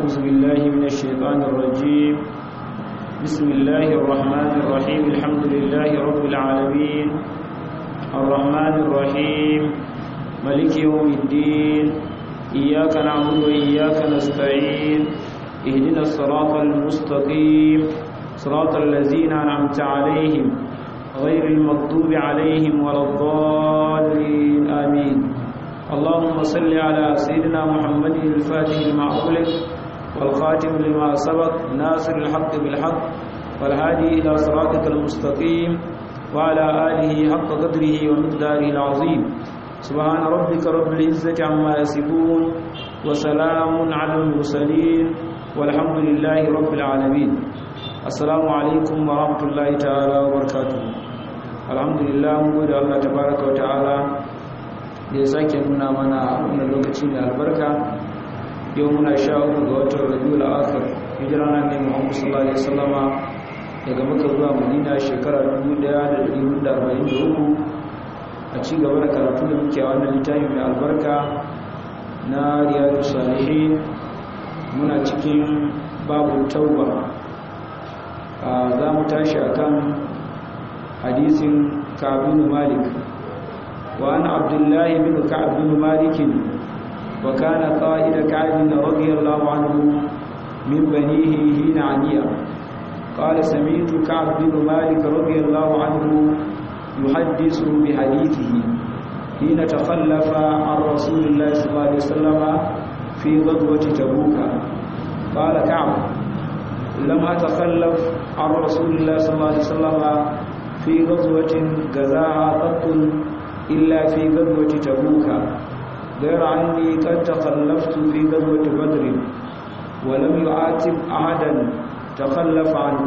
أعوذ بالله من الشيطان الرجيم. بسم الله الرحمن الرحيم. الحمد لله رب العالمين الرحمن الرحيم مالك يوم الدين. إياك نعبد وإياك نستعين. اهدنا الصراط المستقيم صراط الذين أنعمت عليهم غير المغضوب عليهم ولا الضالين آمين. اللهم صل على سيدنا محمد الفاتح لما أغلق والخاتم لما سبق ناصر الحق بالحق والهادي إلى صراطك المستقيم وعلى آله حق قدره ومقداره العظيم. سبحان ربك رب العزة عما يصفون وسلام على المرسلين والحمد لله رب العالمين. السلام عليكم ورحمة الله تعالى وبركاته. الحمد لله مقود الله تبارك وتعالى da ya sake nuna mana wannan lokaci mai albarka. Yau muna 13 ga watan Rabiul Akhir, hijira na Annabi Muhammad sallallahu alaihi wasallama daga Makka zuwa Madina shekara 1443. a ci gaba da karatu da muke a wannan littafi mai albarka na Riyadus Salihin. Muna cikin babu tauba. Za mu tashi akan hadisin Ka'b bin Malik. وعن عبد الله بن كعب بن مالك وكان قائد كعب رضي الله عنه من بنيه حين عنيا قال سمعت كعب بن مالك رضي الله عنه يحدث بحديثه حين تخلف عن رسول الله صلى الله عليه وسلم في غزوة تبوك. قال كعب لم أتخلف عن رسول الله صلى الله عليه وسلم في غزوة غزاها قط إلا في غزوة تبوك غير أني قد تخلفت في غزوة بدر ولم يعاتب أحدا تخلف عنه.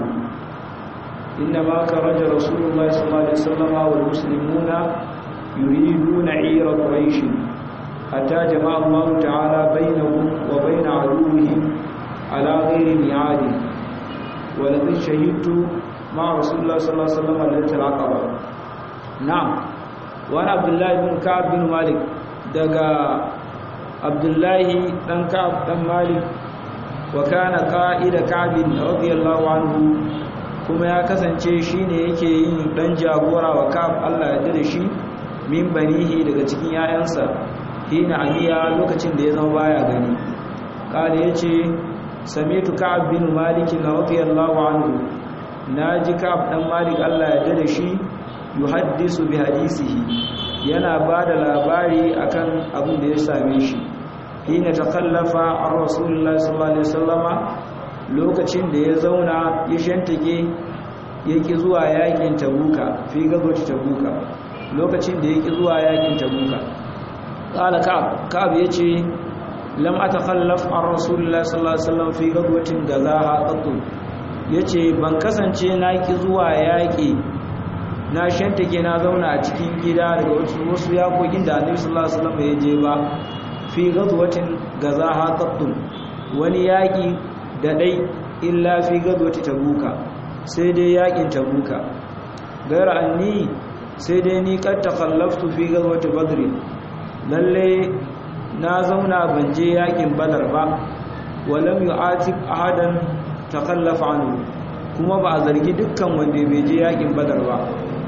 إنما خرج رسول الله صلى الله عليه وسلم والمسلمون يريدون عير قريش حتى جمع الله تعالى بينهم وبين عدوهم على غير ميعاد. ولقد شهدت مع رسول الله صلى الله عليه وسلم ليلة العقبة. نعم. wani abdullahi bin ka'ab bin malik, daga abdullahi dan ka'ab dan malik, wa kana qa'ida ka'ab radiyallahu anhu, kuma ya kasance shine yake yin dan jagora wa ka'ab Allah ya dade shi, min banihi daga cikin yayansa, hina aniya lokacin da ya zama baya gani. Kale yace sami'tu ka'ab bin malik radiyallahu anhu, naji ka'ab dan malik Allah ya dade shi, yuhaddisu bi hadisihi, yana bada labari akan abin da ya same shi. Hina takallafa an rasulullahi sallallahu alaihi wasallama, lokacin da ya zauna ya shantake yake zuwa yakin tabuka, fi gazwat tabuka, lokacin da yake zuwa yakin tabuka. Qala ka'ab yace lam atakhallaf an rasulullahi sallallahu alaihi wasallam fi gazwatin gazaha qattu, yace ban kasance na ki zuwa yaki na shantake na zauna a cikin gida daga wasu yakokin da Annabi sallallahu alaihi wasallam ya je ba, fi ghazwatin gazaha qattun, wani yaki da dai illa fi ghazwati tabuka, sai dai yakin tabuka. Gaira anni, sai dai ni kad takhallaftu fi ghazwati badr, lalle na zauna ban je yakin badar ba. Walam yu'atib ahadan takhallafa anhu, kuma ba a zargi dukkan wanda bai je yakin badar ba.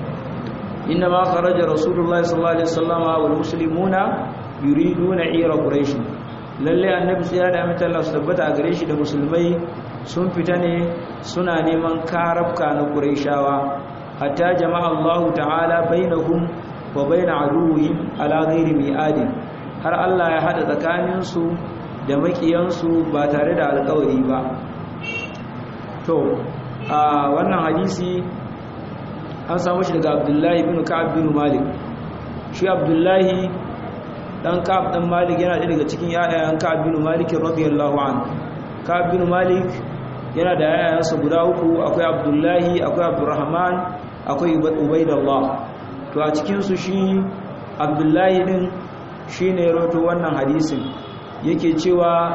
إنما خرج رسول الله صلى الله عليه وسلم والمسلمون يريدون عير قريش. lalle annabi sai da amince Allah su tabbata a gare shi da musulmai sun fita ne suna neman karabka na quraishawa, hatta jama'a Allah ta'ala bainahum wa bain aduwwihim ala ghairi mi'ad, har Allah ya hada tsakanin su da makiyan su ba tare da alƙawari ba. To a wannan hadisi an samu shi daga Abdullahi bin Ka'ab bin Malik. Shi Abdullahi dan Ka'ab dan Malik yana daga cikin yayan Ka'ab bin Malik radiyallahu anhu. Ka'ab bin Malik yana da yayansa guda uku, akwai Abdullahi, akwai Abdurrahman, akwai Ubaydullah. To a cikin su shi Abdullahi din shine ya rawaito wannan hadisin, yake cewa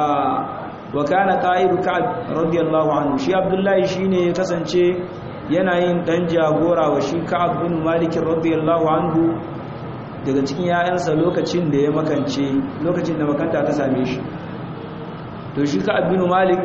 wa kana qa'idu Ka'ab radiyallahu anhu. Shi Abdullahi shine ya kasance yana yin dan jagora wa shi Ka'ab bin Malik radiyallahu anhu daga cikin yayansa lokacin da ya makance, lokacin da makanta ta same shi. to shi ka bin Malik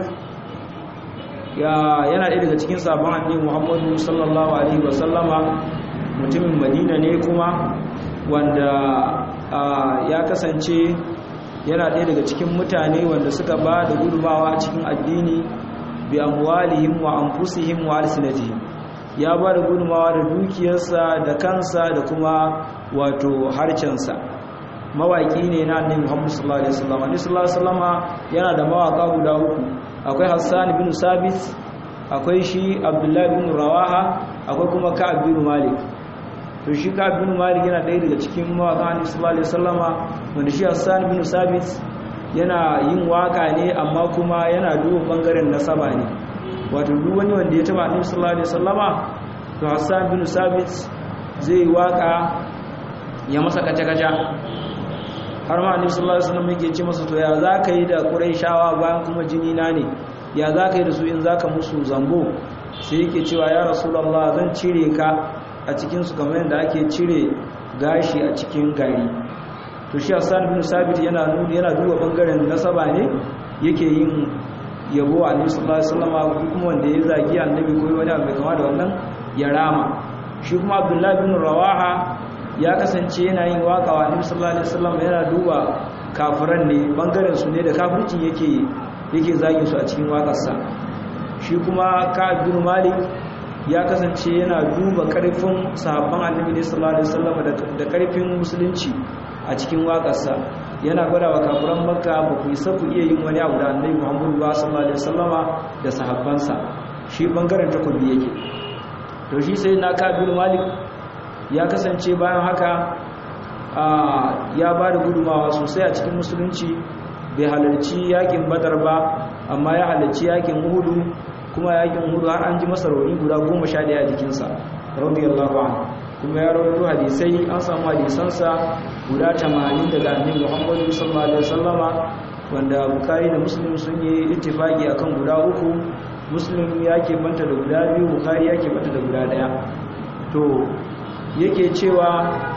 yana ɗaya daga cikin sabon annabi Muhammadu sallallahu alaihi wasallama, mutumin Madina ne kuma wanda ya kasance yana ɗaya daga cikin mutane wanda suka ba da gudumawa a cikin addini bi amwalihim wa anfusihim wa alsinatihim. Ya ba da gudumawa da dukiyarsa da kansa da kuma wato harcensa. Mawaki ne na annabi Muhammad sallallahu alaihi wasallam. Annabi sallallahu alaihi wasallama yana da mawaka guda uku. Akwai Hassan bin Sabit, akwai shi Abdullah bin Rawaha, akwai kuma Ka'ab bin Malik. To shi Ka'ab bin Malik yana ɗaya daga cikin mawakan annabi sallallahu alaihi wasallama, wanda shi Hassan bin Sabit yana yin waka ne amma kuma yana duba bangaren nasaba ne. Wato duk wani wanda ya taba annabi sallallahu alaihi wasallama, to Hassan bin Sabit zai waka ya masa kace-kace. Har ma annabi sallallahu alaihi wasallam yake ce masa, to ya zaka yi da Qurayshawa bayan kuma jini na ne, ya zaka yi da su in zaka musu zambo? Sai yake cewa ya Rasulullah, zan cire ka a cikin su kamar yadda ake cire gashi a cikin gari. To shi Hassan bin Sabit yana duba bangaren nasaba ne, yake yin yabo a annabi sallallahu alaihi wasallam, kuma wanda ya zagi annabi ko wani abu mai kama da wannan ya rama. Shi kuma Abdullah bin Rawaha ya kasance yana yin waka wa annabi sallallahu alaihi wasallam, yana duba kafiran ne, bangaren su ne da kafircin yake zagin su a cikin wakarsa. Shi kuma Ka'ab bin Malik ya kasance yana duba karfin sahabban annabi sallallahu alaihi wasallam da karfin musulunci a cikin wakarsa. Yana gwada wa kafiran Makka, ba ku isa ku iya yin wani abu da annabi Muhammad sallallahu alaihi wasallama da sahabbansa. Shi bangaren takobi yake. To shi sai na Ka'ab bin Malik ya kasance bayan haka ya ba da gudumawa sosai a cikin musulunci. Bai halarci yakin Badar ba, amma ya halarci yakin Uhud, kuma yakin Uhud har an ji masa rauni guda 11 a jikinsa radiyallahu anhu. Kuma ya rawaito hadisai, an samu hadisansa guda 80 daga annabi Muhammad sallallahu alaihi wasallama, wanda Bukhari da Muslim sun yi ittifaki akan guda 3. Muslim yake banta da guda 2, Bukhari yake banta da guda 1. To yake cewa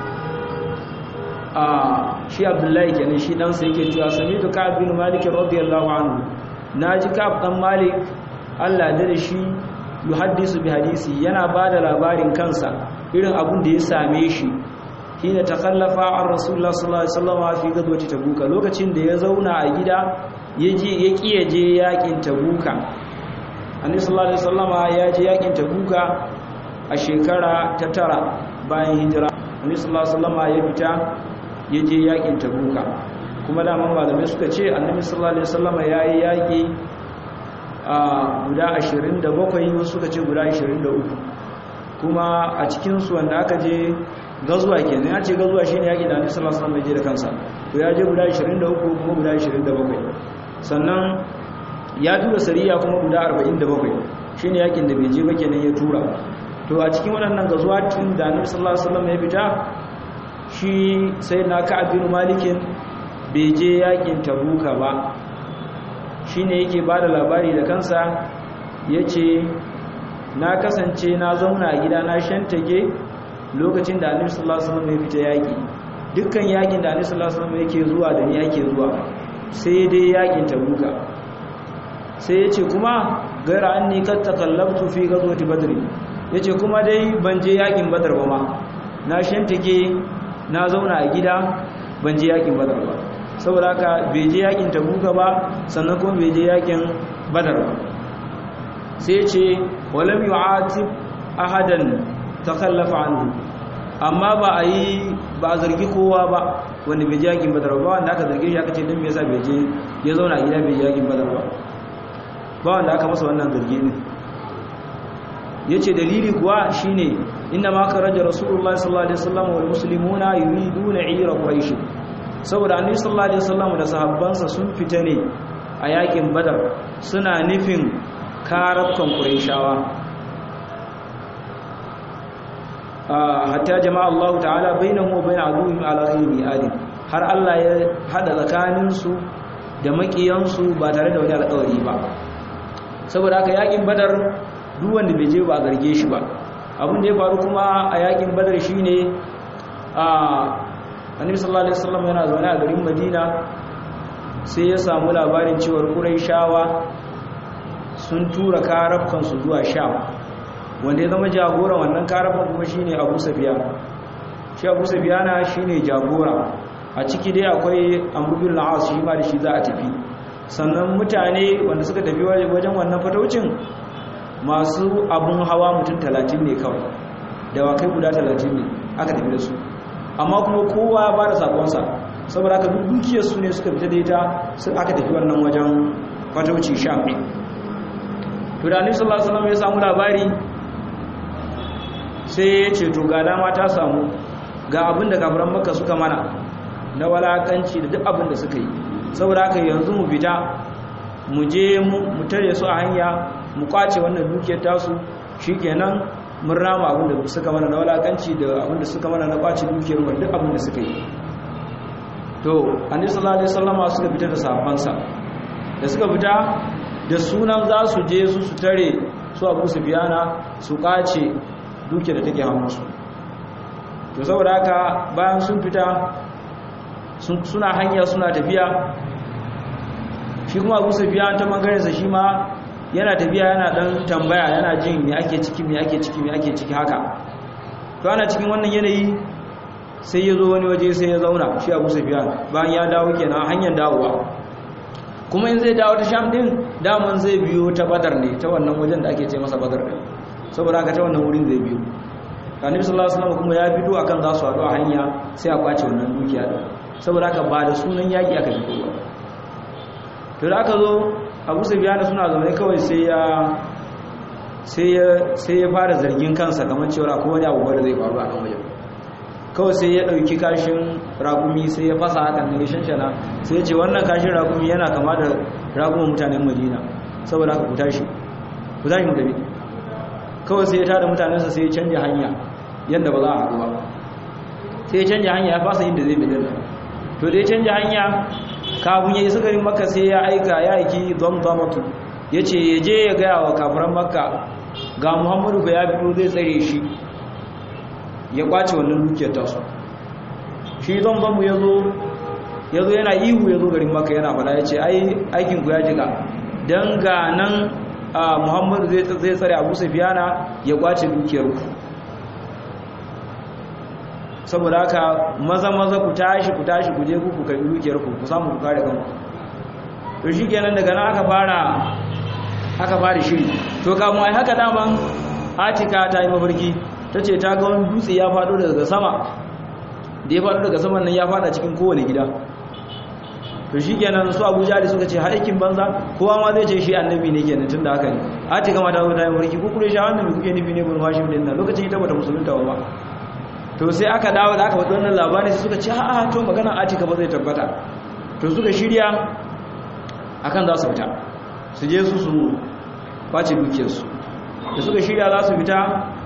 shi Abdullahi kenan, shi dan sai yake cewa sami'tu Ka'ab bin Malik radiyallahu anhu, naji Ka'ab dan Malik Allah da shi yuhaddisu bi hadisi, yana bada labarin kansa irin abun da ya same shi hina takallafa an Rasulullah sallallahu alaihi wasallam fi gazwati Tabuka, lokacin da ya zauna a gida ya kiyaje yakin Tabuka. Annabi sallallahu alaihi wasallam ya je yakin Tabuka a shekara ta 9 bayan hijira. Annabi sallallahu alaihi wasallam ya fita ya je yakin Tabuka, kuma da malamai suka ce Annabi sallallahu alaihi wasallam yayi yaki guda 27, wasu suka ce guda 23, kuma a cikin su wanda aka je gazuwa kenan, ya ce gazuwa shine yaki da Annabi sallallahu alaihi wasallam ya je da kansa, to ya je guda 23 kuma guda 27. Sannan ya tura sariya kuma guda 47, shine yakin da bai je ba kenan ya tura. To a cikin waɗannan gazuwatin da Annabi sallallahu alaihi wasallam ya fita, shi sai na Ka'ab bin Malik bai je yakin Tabuka ba. Shine yake bada labari da kansa, yace na kasance na zauna a gida na shantage lokacin da Annabi sallallahu alaihi wasallam ya fita yaki. Dukkan yakin da Annabi sallallahu alaihi wasallam yake zuwa da ni yake zuwa, sai dai yakin Tabuka. Sai yace kuma gaira anni kat takallabtu fi ghazwati Badr, yace kuma dai ban je yakin Badar ba ma, na shantage na zauna a gida ban je yakin Badar ba. Saboda haka bai je yakin Tabuka ba, sannan kuma bai je yakin Badar ba. Sai ce walam yu'atib ahadan takallafa anhu, amma ba a zargi kowa ba wanda bai je yakin Badar ba. Wanda aka zarge shi aka ce dan me yasa bai je ya zauna a gida bai je yakin Badar ba wanda aka masa wannan zargi ne. Yace dalili kuwa shine inna ma karaja Rasulullah sallallahu alaihi wasallam wal muslimuna yuriduna ira quraish, saboda Annabi sallallahu alaihi wasallam da sahabbansa sun fita ne a yakin Badar, suna nufin karabkan Qurayshawa. Hatta jama'a Allah ta'ala bainahum wa bain aduwwihim ala ghayri mi'adin, har Allah ya hada tsakanin su da makiyan su ba tare da wani alƙawari ba. Saboda haka yakin Badar duk wanda bai je ba a garge shi ba. Abin da ya faru kuma a yakin Badar shine Annabi sallallahu alaihi wasallam yana zaune a garin Madina, sai ya samu labarin cewar Qurayshawa sun tura karafkansu zuwa Sham, wanda ya zama jagoran wannan karafan kuma shine Abu Sufyan. Shi Abu Sufyan shine jagora, a ciki dai akwai Amr bin al-As, shi ma da shi za a tafi. Sannan mutane wanda suka tafi wajen wannan fataucin masu abun hawa mutum 30 ne kawai, dawakai guda 30 ne aka tafi da su, amma kuma kowa ya bada sakonsa, saboda haka duk dukiyarsu ne suka fita da ita sun aka tafi wannan wajen fatauci Sham ne. To da Annabi sallallahu alaihi wasallam ya samu labari sai ya ce to ga dama ta samu, ga abin da kafiran Makka suka mana na walakanci da duk abin da suka yi, saboda haka yanzu mu fita mu je mu tare su a hanya mu kwace wannan dukiyar tasu, shikenan mun rama abin da suka mana na walakanci da abin da suka mana na kwace dukiyar mu duk abin da suka yi. To Annabi sallallahu alaihi wasallam suka fita da sahabbansa, da suka fita da sunan za su je su tare su Abu Sufyana su kwace dukiyar da take hannunsu. To saboda haka bayan sun fita suna hanya suna tafiya, shi kuma Abu Sufyan ta bangarensa shi ma yana tafiya yana dan tambaya, yana jin me ake ciki me ake ciki me ake ciki haka. To ana cikin wannan yanayi sai ya zo wani waje sai ya zauna shi Abu Sufyan, bayan ya dawo kenan hanyar dawowa, kuma in zai dawo ta Sham din daman zai biyo ta Badar ne, ta wannan wajen da ake ce masa Badar din, saboda haka ta wannan wurin zai biyo. Annabi sallallahu alaihi wasallam kuma ya fito akan za su haɗu a hanya sai a kwace wannan dukiya din, saboda haka ba da sunan yaki aka fito ba. To da aka zo Abu Sufyan suna zaune kawai sai ya fara zargin kansa kamar cewa akwai wani abu da zai faru a kan wajen. Kawai sai ya dauki kashin ragumi sai ya fasa hakan ne ya shanshana, sai ya ce wannan kashin ragumi yana kama da ragumin mutanen Madina, saboda haka ku tashi mu tafi. Kawai sai ya tada mutanensa sai ya canja hanya yadda ba za a haɗu ba, sai ya canja hanya ya fasa inda zai bidar. To da ya canja hanya kafin ya isa garin Makka sai ya aiki Damdamatu, ya ce ya je ya gaya wa kafiran Makka ga Muhammadu ba ya fito zai tsare shi ya kwace wannan dukiyar tasu. Shi Damdamu ya zo yana ihu, ya zo garin Makka yana fada, ya ce aikin ku ya jika, don ga nan Muhammadu zai tsare Abu Sufyana ya kwace dukiyar ku, saboda haka maza ku tashi ku je ku karbi dukiyar ku samu ku kare kanku. To shikenan daga nan aka fara shiri. To kamun ai haka daman Atika ta yi mafarki, tace ta ga wani dutse ya fado daga sama, da ya fado daga saman nan ya fada cikin kowane gida. To shikenan su Abu Jahl suka ce aikin banza, kowa ma zai ce shi annabi ne kenan tunda haka ne. Atika ma ta zo ta yi mafarki, ku kure shi annabi kuke nufi ne bin Hashim din nan, lokacin ita bata musulunta ba. To sai aka dawo da aka faɗi wannan labarin sai suka ce a'a to maganar Atika ba zai tabbata. To suka shirya akan za su fita su je su kwace dukiyarsu. Da suka shirya za su fita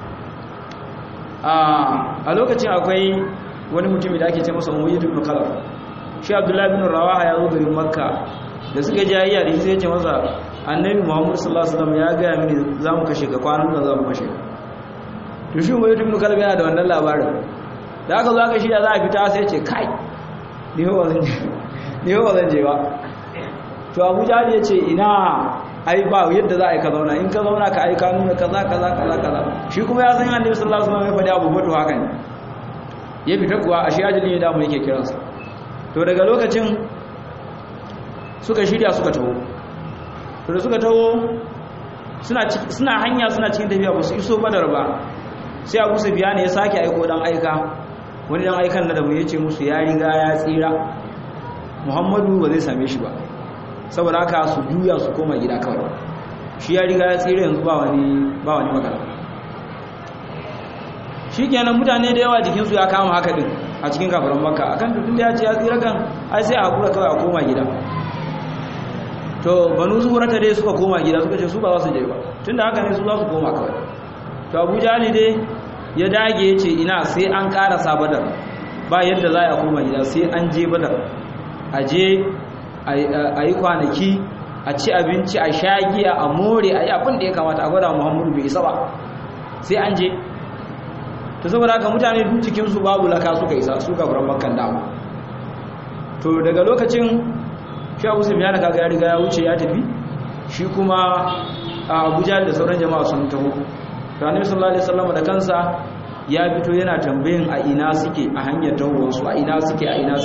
a lokacin akwai wani mutumi da ake ce masa Umayyah ibn Khalaf. Shi Abdullah ibn Rawaha ya zo garin Makka, da suka ji ayya da shi sai ya ce masa Annabi Muhammad sallallahu alaihi wasallam ya ga mini za mu kashe ka, kwanan nan za mu kashe ka. To shi Umayyah ibn Khalaf yana da wannan labarin. Da aka zo aka shirya za a fita sai ce kai ni ba zan je ba. To Abu Jahl ya ce ina ai ba yadda za a yi ka zauna, in ka zauna ka aika nuna kaza. Shi kuma ya san Annabi sallallahu alaihi wasallam ya faɗi abu to haka ne. Ya fita kuwa a shi ajali ne da mu yake kiransa. To daga lokacin suka shirya suka taho. To da suka taho suna hanya suna cikin tafiya ba su iso Badar ba, sai Abu Sufyan ya sake aiko dan aika, wani dan aikan na da mu yace musu ya riga ya tsira, Muhammadu ba zai same shi ba, saboda haka su juya su koma gida kawai, shi ya riga ya tsira yanzu ba wani magana. Shikenan mutane da yawa jikin su ya kama haka din a cikin kafiran Makka, akan tun da ya ce ya tsira kan ai sai a hakura kawai a koma gida. To Banu Zuhrata dai suka koma gida, suka ce su ba za su je ba, tunda haka ne su za su koma kawai. To Abu Jahl dai ya dage ya ce ina sai an karasa Badar, ba yadda za a koma gida, sai an je Badar, a je a yi kwanaki, a ci abinci, a sha giya, a more, a yi abin da ya kamata a gwada Muhammadu bai isa ba, sai an je. To saboda haka mutane duk cikinsu babu laka suka isa, su kafiran Makkan dama. To daga lokacin shi Abu Sufyan kaga ya riga ya wuce ya tafi shi kuma Abuja da sauran jama'a sun taho to Annabi sallallahu alaihi wasallam da kansa ya fito yana tambayin a ina suke a hanyar tahowarsu a ina suke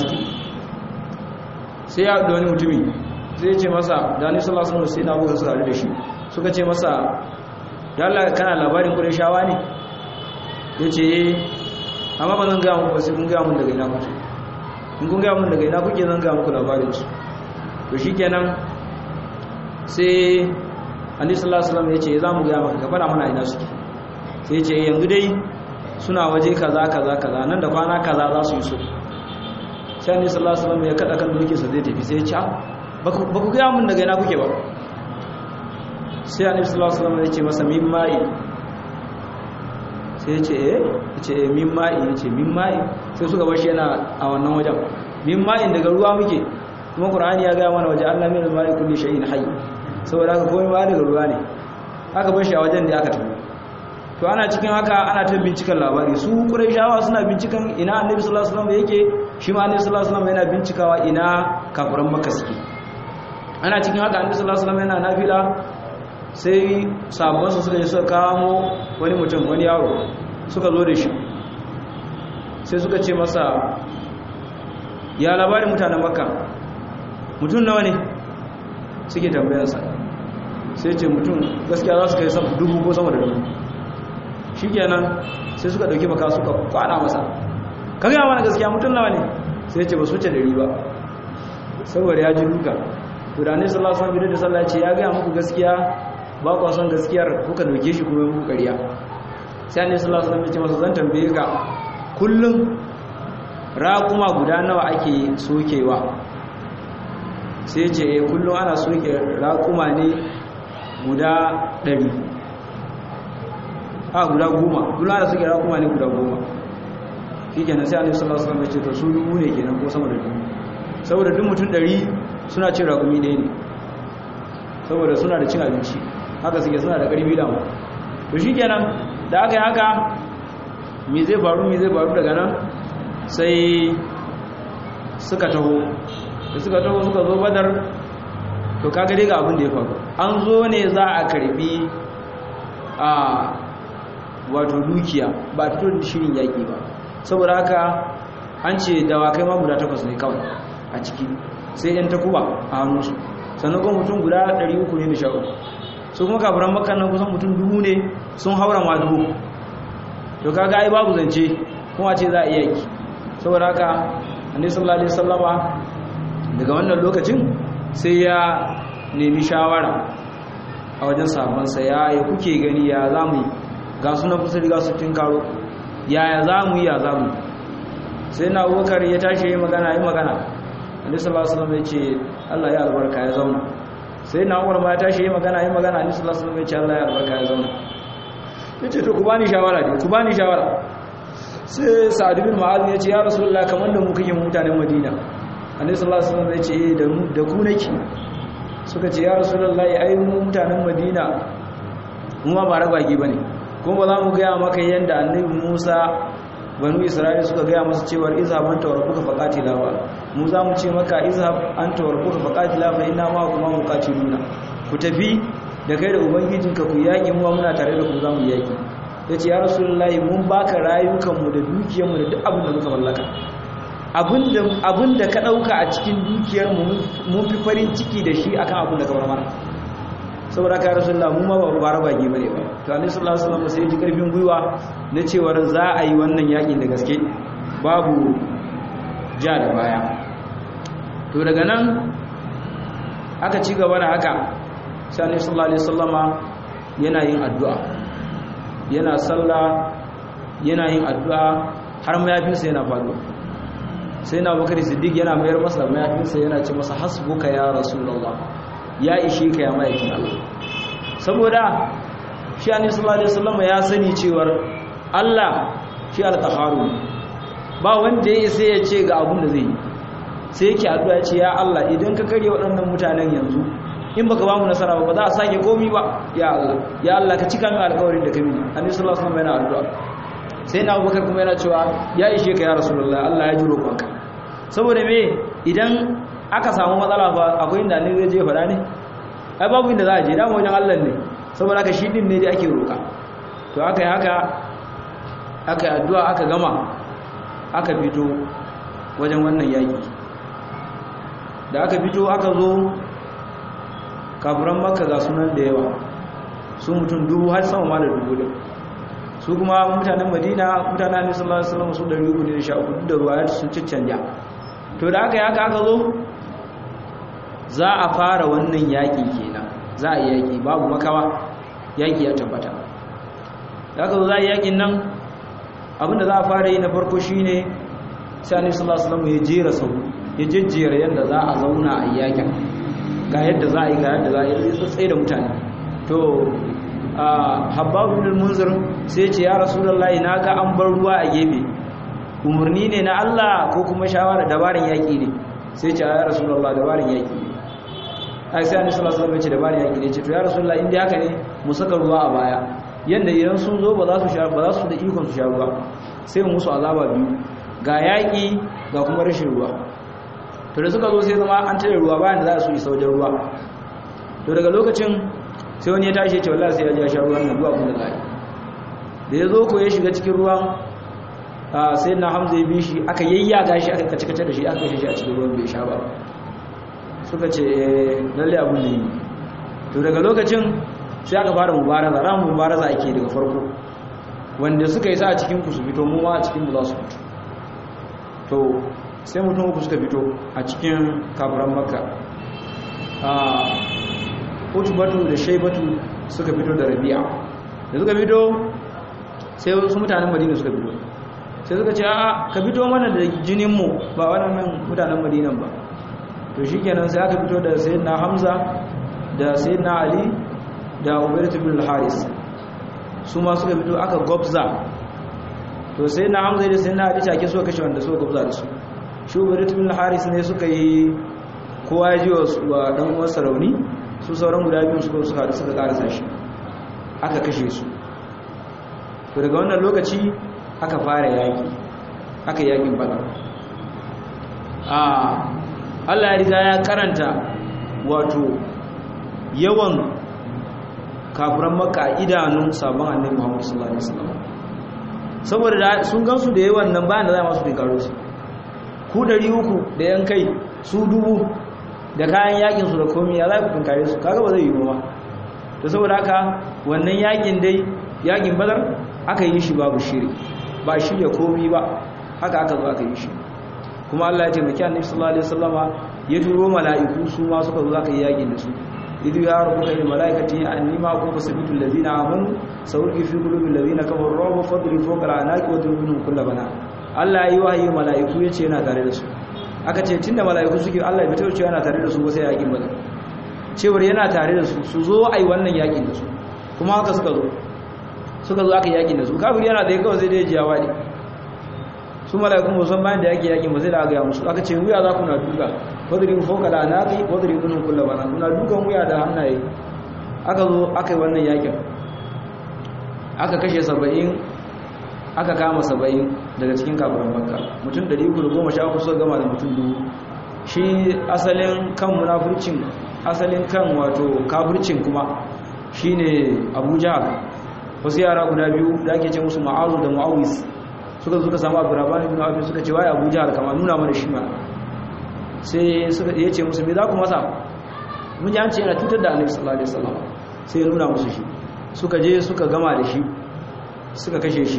sai ya da wani mutumi zai ce masa da Annabi sallallahu alaihi wasallam sai na buga su da shi suka ce masa da Allah kana labarin Qurayshawa ne yace amma ba zan ga muku ba sai kun ga mun daga ina kuke in kun ga mun daga ina kuke zan ga muku labarin su to shikenan sai Annabi sallallahu alaihi wasallam yace za mu ga maka ka fara mana ina suke sai yace yanzu dai suna waje kaza nan da kwana kaza za su yi so sai Annabi sallallahu alaihi wasallam ya kada kan dukin sa zai tafi sai ya ce ba ku ga mun daga ina kuke ba sai Annabi sallallahu alaihi wasallam ya ce masa min ma'i sai ya ce min ma'i sai suka bar shi yana a wannan wajen min ma'in daga ruwa muke kuma Qur'ani ya ga mana waje Allah min ma'i kulli shay'in hayy saboda haka komai ma daga ruwa ne aka bar shi a wajen da aka tafi to ana cikin haka ana ta bincikan labari su Qurayshawa suna bincikan ina Annabi sallallahu alaihi wasallam yake shi ma Annabi sallallahu alaihi wasallam yana bincikawa ina kafiran Makka suke ana cikin haka Annabi sallallahu alaihi wasallam yana nafila sai sahabbansa suka je suka kamo wani mutum wani yaro suka zo da shi sai suka ce masa ya labarin mutanen Makka mutum nawa ne suke tambayarsa sai ce mutum gaskiya za su kai sama dubu ko sama da dubu shikenan sai suka dauki baka suka kwana masa ka ga mana gaskiya mutum nawa ne sai ya ce ba su ce 100 ba saboda ya ji duka to da Annabi sallallahu alaihi wasallam da sallah ya ce ya ga muku gaskiya ba ku san gaskiyar kuka dauke shi kuma muku ƙarya sai Annabi sallallahu alaihi wasallam ya ce masa zan tambaye ka kullum raƙuma guda nawa ake sokewa sai ya ce kullum ana soke raƙuma ne guda 100 guda 10 duk ana suke rakuma ne guda 10 shikenan sai Annabi sallallahu alaihi wasallam ya ce to su dubu ne kenan ko sama da dubu saboda duk mutum 100 suna cin rakumi ɗaya ne saboda suna da cin abinci haka suke suna da ƙarfi da mu to shikenan da aka yi haka me zai faru daga nan sai suka taho suka zo Badar to kaga dai ga abin da ya faru an zo ne za a karbi wato dukiya ba a fito da shirin yaƙi ba saboda haka an ce dawakai ma guda 8 ne kawai a ciki sai yan takuba a hannunsu sannan kuma mutum guda 300 ne da sha'u su kuma kafiran Makka nan kusan mutum 1000 ne sun haura ma 1000 to kaga ai babu zance kuma ce za a iya yaki saboda haka Annabi sallallahu alaihi wasallama daga wannan lokacin sai ya nemi shawara a wajen sahabbansa ya kuke gani ya zamu ga sunan kusa riga su tinkaro yaya zamu sai na Abubakar ya tashi yi magana Annabi sallallahu alaihi wasallam ya ce Allah ya albarka ya zauna sai na Umar ma ya tashi yi magana Annabi sallallahu alaihi wasallam ya ce Allah ya albarka ya zauna yace to ku bani shawara sai Sa'ad bin Mu'adh ya ce ya Rasulullah kamar da mu kake mutanen Madina Annabi sallallahu alaihi wasallam ya ce da ku nake suka ce ya Rasulullah ai mu mutanen Madina mu ma ba ragwage bane kuma ba za mu ga maka yanda Annabi Musa banu Isra'ila suka ga masa cewa izhab anta wa rabbuka faqatila wa mu za mu ce maka izhab anta wa rabbuka faqatila fa inna ma kuma muqatiluna ku tafi da kai da ubangijinka ku yaki mu muna tare da ku za mu yaki yace ya Rasulullah mun baka rayukanmu da dukiyarmu da duk abin da muka mallaka abinda ka dauka a cikin dukiyar mun fi farin ciki da shi akan abin da ka bar mana saboda ka Rasulullah mun ma ba raba gi bane ba to Annabi sallallahu alaihi wasallam sai ji karfin gwiwa na cewa za a yi wannan yakin da gaske babu ja da baya to daga nan aka ci gaba da haka sai Annabi sallallahu alaihi wasallama yana yin addu'a yana sallah yana yin addu'a har mayafinsa yana faɗo sai na Abubakar Siddiq yana mayar masa mayafinsa yana ce masa hasbuka ya Rasulullah ya ishe ka ya ma'aikin Allah saboda shi Annabi sallallahu alaihi wasallam ya sani cewar Allah shi al-Qahhar ba wanda ya sai ya ce ga abun da zai yi sai yake addu'a ce ya Allah idan ka kare waɗannan mutanen yanzu in baka ba mu nasara ba za a sake komi ba ya Allah ka cika min alƙawarin da kai Annabi sallallahu alaihi wasallam yana addu'a sai na Abubakar kuma yana cewa ya ishe ka ya Rasulullah Allah ya ji roƙonka saboda me idan aka samu matsala ba akwai inda ne zai je fada ne ai babu inda za a je dama wajen Allah ne saboda haka shi din ne dai ake roka to aka yi haka aka yi addu'a aka gama aka fito wajen wannan yaki da aka fito aka zo kafiran makka ga sunan da yawa su mutum 1000 har sama ma da 1000 su kuma mutanen madina mutanen annabi sallallahu alaihi wasallam su 313 da ruwayat sun caccanja to da aka yi haka aka zo za a fara wannan yaki kenan za a yi yaki babu makawa yaki ya tabbata da aka zo za a yi yakin nan abinda za a fara yi na farko shine sai annabi sallallahu alaihi wasallam ya jera sau ya jejjera yadda za a zauna a yakin ga yadda za a yi ga yadda za a yi tsaye da mutane to Habbab ibn al-Munzir sai ce ya Rasulullahi naga an bar ruwa a gefe umurni ne na Allah ko kuma shawara dabarin yaki ne sai ce ya Rasulullahi dabarin yaki ne ai sai Annabi sallallahu alaihi wasallam ya ce dabarin yaki ne ce to ya Rasulullahi indai haka ne mu saka ruwa a baya yanda idan sun zo ba za su da ikon su sha ruwa sai mu musu azaba biyu ga yaki ga kuma rashin ruwa to da suka zo sai zama an tare ruwa bayan da za su isa wajen ruwa to daga lokacin sai wani ya tashi ya ce wallahi sai ya ji ya sha ruwan nan ruwa kun da zai da ya zo ko ya shiga cikin ruwan sai na Hamza ya bi shi aka yayyaga shi aka kace da shi aka kashe shi a cikin ruwan bai sha ba suka ce lalle abun da yi to daga lokacin sai aka fara mubaraza ran mubaraza ake daga farko wanda suka yi sa a cikin ku su fito mu ma a cikin mu za su fito to sai mutum uku suka fito a cikin kafiran makka utubatu da shaibatu suka fito da rabi'a da suka fito sai wasu mutanen madina suka fito sai suka ce a ka fito mana da jininmu ba waɗannan mutanen madinan ba to shi kenan sai aka fito da sayyidina hamza da sayyidina ali da ubaidat ibn al-haris su ma suka fito aka gobza to sayyidina hamza da sayyidina ali take suka kashe wanda suka gobza da su shi ubaidat ibn al-haris ne suka yi kowa ya ji wa dan uwansa rauni su sauran guda biyun suka karasa shi aka kashe su to daga wannan lokaci aka fara yaki aka yakin badar Allah ya riga ya karanta wato yawan kafiran makka a idanun sabon annabi Muhammad sallallahu alaihi wasallam saboda sun gansu da yawan nan bayan da za masu karo su ku 300 da yan kai su 1000 da kayan yakin su da komai ya za ku tunkare su kaga ba zai yi ba to saboda haka wannan yakin dai yakin badar aka yi shi babu shiri ba shirya komai ba haka aka zo aka yi shi kuma Allah ya taimaki annabi sallallahu alaihi wasallama ya turo mala'iku su ma suka zo aka yi yakin da su idu ya rabbuka lil malaikati anni ma kuntu sabitu allazina amanu sawri fi qulubil ladina kafaru ruba fadri fawqa al'anaqi wa tulbinu kull bana Allah ya yi wahayi mala'iku yace yana tare da su aka ce tunda mala'iku suke Allah ya fito cewa yana tare da su ba sai yakin badar cewar yana tare da su su zo ai wannan yakin da su kuma haka suka zo aka yakin da su kafir yana da kawai sai dai jiyawa ne su mala'iku musan bayan da yake yakin ba sai da aka ga musu aka ce wuya za ku na duka wadribu fawqa al-anaqi wadribu min kulli bana kuna dukan wuya da hannaye aka zo aka yi wannan yakin aka kashe 70 aka kama 70 daga cikin kafiran makka mutum 313 suka gama da mutum 1000 shi asalin kan munafircin asalin kan wato kafircin kuma shine Abu Jahal wasu yara guda biyu da ake ce musu Ma'azu da Mu'awis suka samu Abdurrahman ibn Auf suka ce wai Abu Jahal kama nuna mana shi ma sai suka yace musu me za ku masa mun ji an ce yana tutar da Annabi sallallahu alaihi wasallam sai ya nuna musu shi suka je suka gama da shi suka kashe shi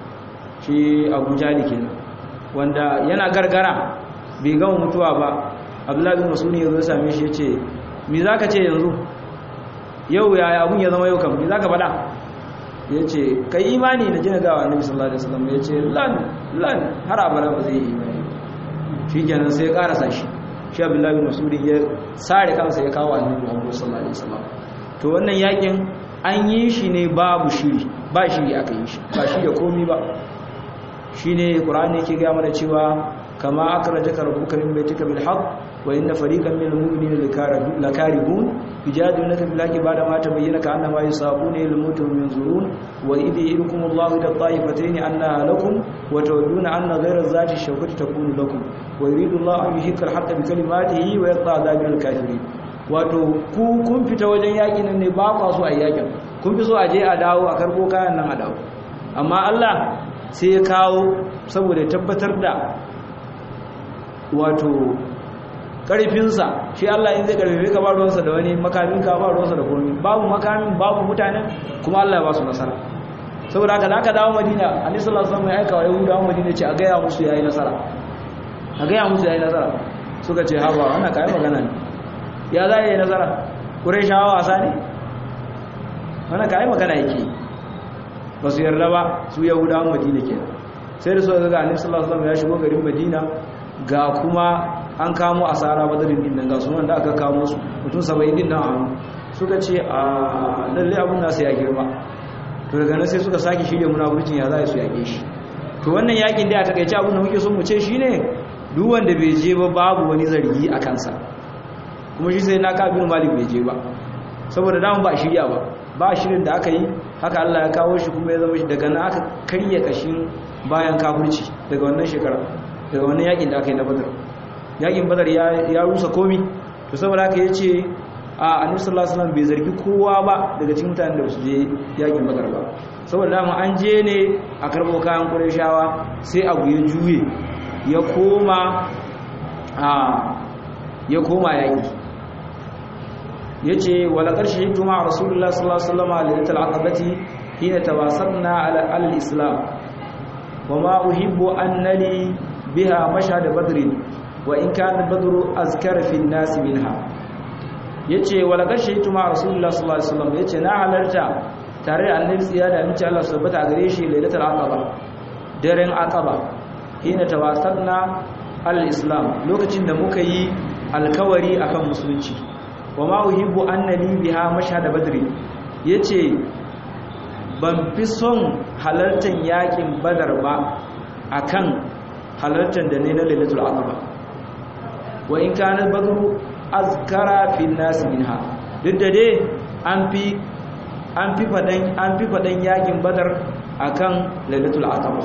Abu Jahal kenan wanda yana gargara bai gama mutuwa ba Abdullahi bin Mas'ud ya zo ya same shi yace me zaka ce yanzu yau yaya abun ya zama yau kam me zaka faɗa yace kai imani na jina gawa Annabi sallallahu alaihi wasallam yace lan har abara ba zai yi imani shikenan sai ya karasa shi Abdullahi bin Mas'ud ya sare kansa ya kawo Annabi Muhammad sallallahu alaihi wasallam to wannan yakin an yi shi ne babu shiri ba shiri aka yi shi ba shi da komai ba shine Qur'ani yake ga mana cewa kama akhrajaka rabbuka min baytika bil haqq wa inna fariqan minal mu'minina lakarihun yujadilunaka bil haqqi ba'da ma tabayyana ka'annama yusaquna ila al-maut wa yanzurun wa idh yurikumullahu ila ta'ifatayn annaha lakum wa tawadduna anna ghayra dhati shawkati takunu lakum wa yuridu Allahu an yuhiqqa al-haqqa bi kalimatihi wa yaqta'a dabira al-kafirin. Wato ku kun fita wajen yakin nan ne ba ku so a yakin, kun fi so a je a dawo a karbo kayan nan a dawo, amma Allah sai ya kawo saboda tabbatar da wato karfinsa. Shi Allah in zai karfe ka ba ruwansa da wani makamin, ka ba ruwansa da komai, babu makamin babu mutanen, kuma Allah ya ba su nasara. Saboda haka da aka dawo Madina, Annabi sallallahu alaihi wasallam ya aika wa Yahudawa Madina ce a gaya musu yayi nasara, a gaya musu yayi nasara. Suka ce haba wannan kai magana ne, ya za yi nasara, Qurayshawa wasa ne, wannan kai magana yake. Ba su yarda ba su Yahudawan Madina kenan. Sai da suka ga Annabi sallallahu alaihi wasallam ya shigo garin Madina, ga kuma an kamo asara Badrin din nan, ga su wanda aka kamo su mutum 70 din nan a hannu. Suka ce a lalle abun nasu ya girma. To daga nan sai suka saki shirye munafurcin ya za su yake shi. To wannan yakin da a takeice abun da muke so mu ce shine duk wanda bai je ba babu wani zargi a kansa. Kuma shi sai na Kabir Malik bai je ba, saboda dama ba shirya ba shirin da aka yi, haka Allah ya kawo shi kuma ya zama shi. Daga nan aka karya kashin bayan kafirci daga wannan shekara, daga wannan yakin da aka yi na Badar. Yakin Badar ya rusa komi. To saboda haka yace a Annabi sallallahu alaihi wasallam bai zargi kowa ba daga cikin mutanen da su je yakin Badar ba, saboda dama an je ne a karbo kayan Qurayshawa, sai abu ya juye ya koma yaki. yace wala qarshi tuma rasulullah sallallahu alaihi wasallam lailatul aqabati hina tawassalna ala al-islam wama uhibbu annani biha mashhad badr wa in kana badru azkar fi an-nas minha. Yace wala qarshi tuma rasulullah sallallahu alaihi wasallam yace na halarta tare da annabi tsiyada da mace Allah subhanahu wa gare shi lailatul aqaba, daren aqaba, hina tawassalna al-islam, lokacin da muka yi alkawari akan musulunci. wa ma uhibbu annani biha mashhad badri, yace ban fi son halartar yakin Badar ba akan halartar da ne na lailatul aqaba. Wa in kana badru azkara fi nas minha, duk da dai an fi fadan yakin Badar akan lailatul aqaba.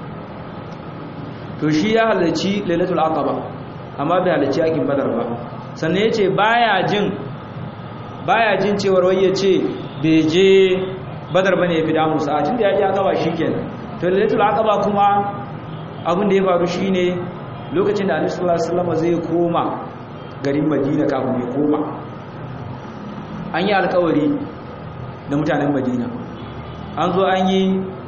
To shi ya halarci lailatul aqaba amma bai halarci yakin Badar ba. Sannan yace baya jin cewar wai yace bai je Badar bane yafi damu sa, tun da yaji aqaba shikenan. To lailatul aqaba kuma abin da ya faru shine lokacin da Annabi sallallahu alaihi wasallam zai koma garin Madina, kafin ya koma an yi alƙawari da mutanen Madina, an zo an yi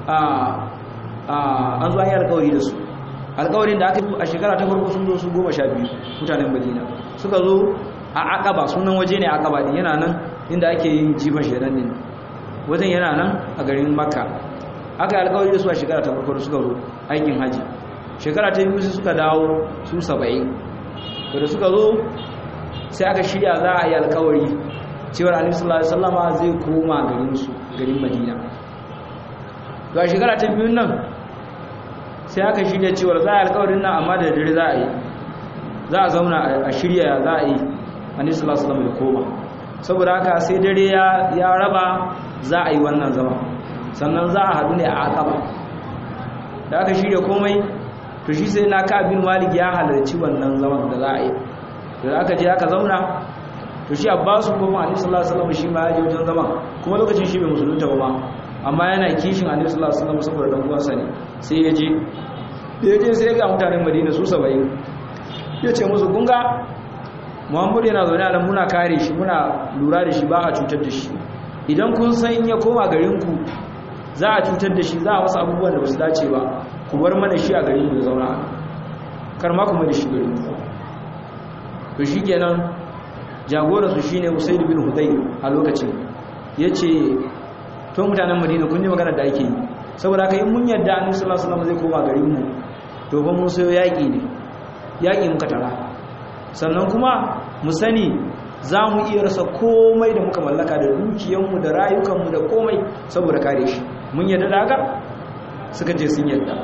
alƙawari da su. Alƙawarin da aka yi a shekara ta farko sun zo su 12 mutanen Madina, suka zo a Aqaba, sunan waje ne Aqaba din, yana nan inda ake yin jifan shedan din, wajen yana nan a garin Makka. Aka yi alƙawari da su a shekara ta farko suka zo aikin haji. Shekara ta biyu suka dawo su 70. To da suka zo sai aka shirya za a yi alƙawari cewa Annabi sallallahu alaihi wasallama zai koma garin su, garin Madina. To a shekara ta biyu nan sai aka shirya cewa za a yi alƙawarin nan, amma da dare za a yi, za a zauna a shirya za a yi Annabi sallallahu alaihi wasallam ya koma. Saboda haka sai dare ya raba za a yi wannan zama, sannan za a haɗu ne a Aqaba. Da aka shirya komai, to shi sai na Kabir Malik ya halarci wannan zaman da za a yi. Da aka je aka zauna, to shi Abbas kuma Annabi sallallahu alaihi wasallam shi ma ya je wajen zaman, kuma lokacin shi bai musulunta ba, amma yana kishin Annabi sallallahu alaihi wasallam saboda dan uwansa ne. Sai ya je, da ya je sai ga mutanen Madina su 70. Ya ce musu kunga Muhammadu yana zaune a nan, muna kare shi, muna lura da shi, ba a cutar da shi. Idan kun san in ya koma garinku za a cutar da shi, za a wasu abubuwan da ba su dace ba, ku bar mana shi a garin da zauna, kar ma kuma da shi garin. To shi kenan jagoransu shi ne Usaid bin Hudayr a lokacin. Ya ce to mutanen Madina kun ji magana da ake yi, saboda haka in mun yadda Annabi sallallahu alaihi wasallam zai koma garinmu, to ba mun sayo yaƙi ne, yaƙi muka tara. Sannan kuma mu sani za mu iya rasa komai da muka mallaka, da dukiyanmu da rayukanmu da komai saboda kare shi. Mun yadda da haka? Suka je sun yadda.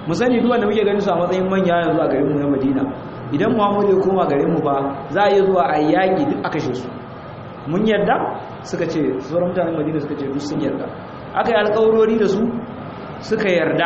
mu sani duk wanda muke ganin su a matsayin manya yanzu a garin mu na Madina idan Muhammadu ya koma garin mu ba za a yi zuwa a yaki duk aka shi su mun yarda suka ce sauran mutanen Madina suka ce duk sun yarda aka yi alƙawarori da su suka yarda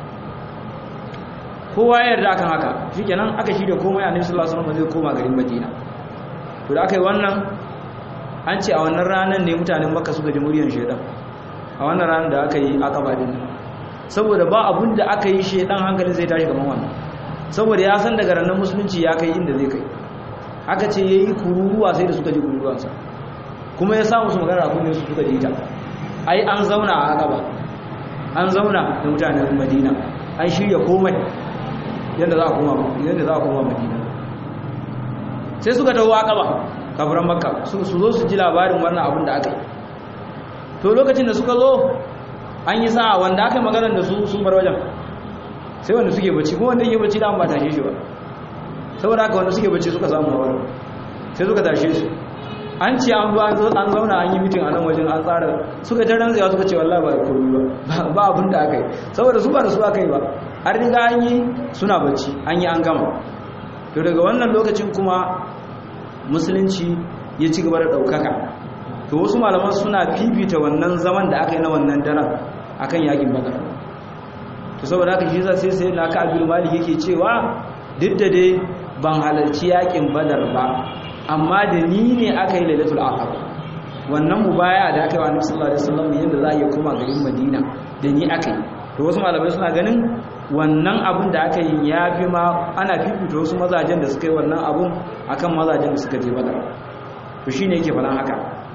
kowa ya yarda akan haka shikenan aka shirya komai Annabi sallallahu alaihi wasallam zai koma garin Madina to da aka yi wannan an ce a wannan ranar ne mutanen Makka suka ji muryar shedan a wannan ranar da aka yi Aqaba din saboda ba abun da aka yi shedan hankalin zai tashi kaman wannan saboda ya san daga ranar musulunci ya kai inda zai kai aka ce yayi kururuwa sai da suka ji kururuwansa kuma ya samu su magana kunne su suka ji ta ai an zauna a Aqaba an zauna da mutanen Madina an shirya komai yadda za a koma Madina sai suka tawo Aqaba kafiran Makka su zo su ji labarin wannan abin da aka yi to lokacin da suka zo an yi sa'a wanda aka yi maganar da su sun bar wajen sai wanda suke bacci kuma wanda yake bacci da an ba tashe shi ba saboda haka wanda suke bacci suka samu hawar sai suka tashe su an ce an zauna an yi mitin a nan wajen an tsara suka ta rantsewa suka ce wallahi ba komai ba abin da aka yi saboda su ba da su aka yi ba an riga an yi suna bacci an yi an gama to daga wannan lokacin kuma musulunci ya ci gaba da ɗaukaka to wasu malaman suna fifita wannan zaman da aka yi na wannan daren akan yakin Badar to saboda haka shi sai na Ka'ab bin Malik yake cewa duk da dai ban halarci yakin Badar ba amma da ni ne aka yi Lailatul Aqaba wannan mubaya da aka yi wa Annabi sallallahu alaihi wasallam yanda za a yi koma garin Madina da ni aka yi to wasu malamai suna ganin wannan abun da aka yi ya fi ma ana fifita wasu mazajen da suka yi wannan abun akan mazajen da suka je Badar to shine yake faɗan haka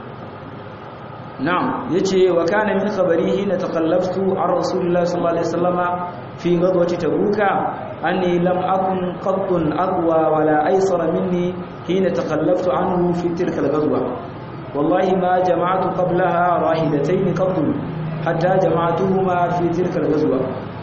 na'am yace wa kana min khabarihi na taqallabtu ar rasulillahi sallallahu alaihi wasallama fi ghadwati tabuka anni lam akun qattun aqwa wala aysara minni hina taqallabtu anhu fi tilka al-ghadwa wallahi ma jama'tu qablaha rahidatayn qattun hatta jama'tuhuma fi tilka al-ghadwa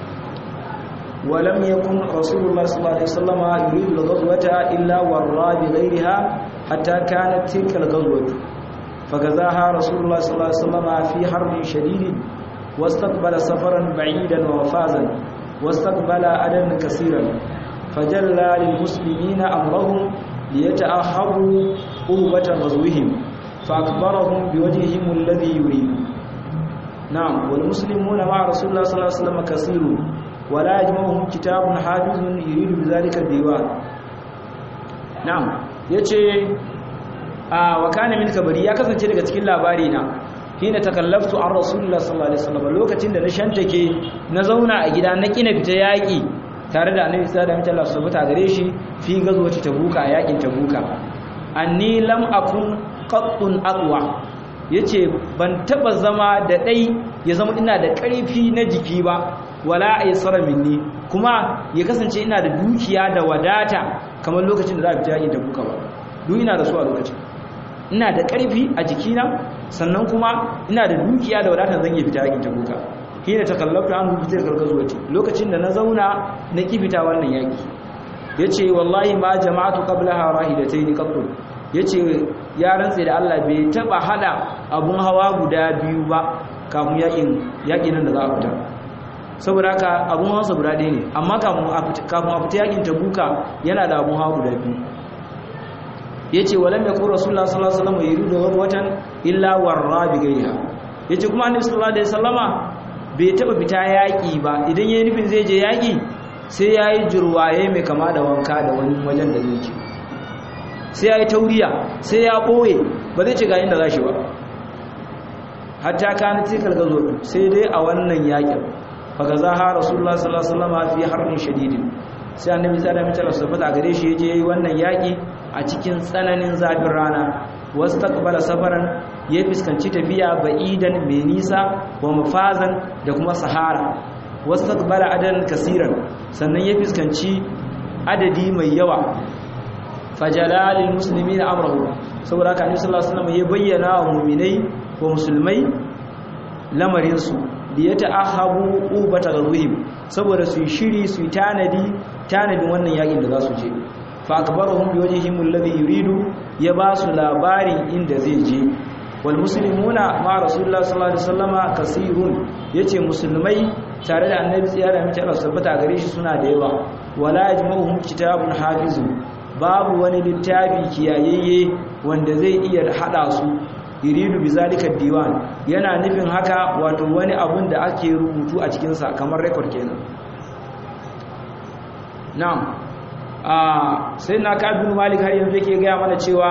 ولم يكن رسول الله صلى الله عليه وسلم يريد الغزوة إلا ورى بغيرها حتى كانت تلك الغزوة فغزاها رسول الله صلى الله عليه وسلم في حرب شديد واستقبل سفرا بعيدا وفازا واستقبل عددا كثيرا فجلى للمسلمين أمرهم ليتأخروا قربة غزوهم فأكبرهم بوجههم الذي يريد نعم والمسلمون مع رسول الله صلى الله عليه وسلم كثير ولا يجمعهم كتاب حافظ يريد بذلك الديوان نعم yace wa kana min kabari ya kasance daga cikin labari na hina takallaftu an rasulullah sallallahu alaihi wasallam lokacin da na shantake na zauna a gida na kina fita yaki tare da annabi sallallahu alaihi wasallam sabuta gare shi fi gazwati tabuka yakin tabuka anni lam akun qattun aqwa yace ban taba zama da dai ya zama ina da karfi na jiki ba wala aysara minni kuma ya kasance ina da dukiya da wadata kamar lokacin da za a fita yakin tabuka ba duk ina da su a lokacin ina da ƙarfi a jikina sannan kuma ina da dukiya da wadatar zan yi fita yakin tabuka hina takallafta an fitar gargazuwati lokacin da na zauna na kifita wannan yaki yace wallahi ma jama'atu qablaha rahidatayn qattu yace ya rantse da Allah bai taba hada abun hawa guda biyu ba kafin yakin nan da za a fita saboda haka abun hawa sa guda ɗaya ne amma kafin a fita yakin tabuka yana da abun hawa guda biyu yace walam yakun rasulullah sallallahu alaihi wasallam yuridu watan illa warra bi gayha yace kuma annabi sallallahu alaihi wasallama bai taba fita yaki ba idan yayin nufin zai je yaki sai yayi jurwaye mai kama da wanka da wani wajen da zai je sai yayi tauriya sai ya boye ba zai ce ga inda zashi ba hatta kana tikal gazo sai dai a wannan yakin fa gazaha rasulullah sallallahu alaihi wasallama fi harbin shadidin sai annabi sallallahu alaihi wasallam tabbata gare shi yaje yayi wannan yaki a cikin tsananin zafin rana wastaqbala safaran ya fiskanci tafiya ba'idan mai nisa wa mafazan da kuma sahara wastaqbala adan kaseeran sannan ya fiskanci adadi mai yawa fajalalil muslimin amruhu saboda haka annabi sallallahu alaihi wasallam ya bayyana wa mu'minai wa musulmai lamarin su da ya ta'ahabu ubata gazwihim saboda su shiri su tanadin wannan yakin da za su je fa akbaruhum bi wajhihim alladhi yuridu ya ba su labarin inda zai je wal muslimuna ma rasulullah sallallahu alaihi wasallama kasirun yace musulmai tare da annabi tsiyara mace Allah tabbata gare shi suna da yawa wala yajma'uhum kitabun hafizun babu wani littafi kiyayeye wanda zai iya hada su yuridu bizalika diwan yana nufin haka wato wani abun da ake rubutu a cikin sa kamar record kenan na'am sai na ka bin malik har yanzu yake ga mana cewa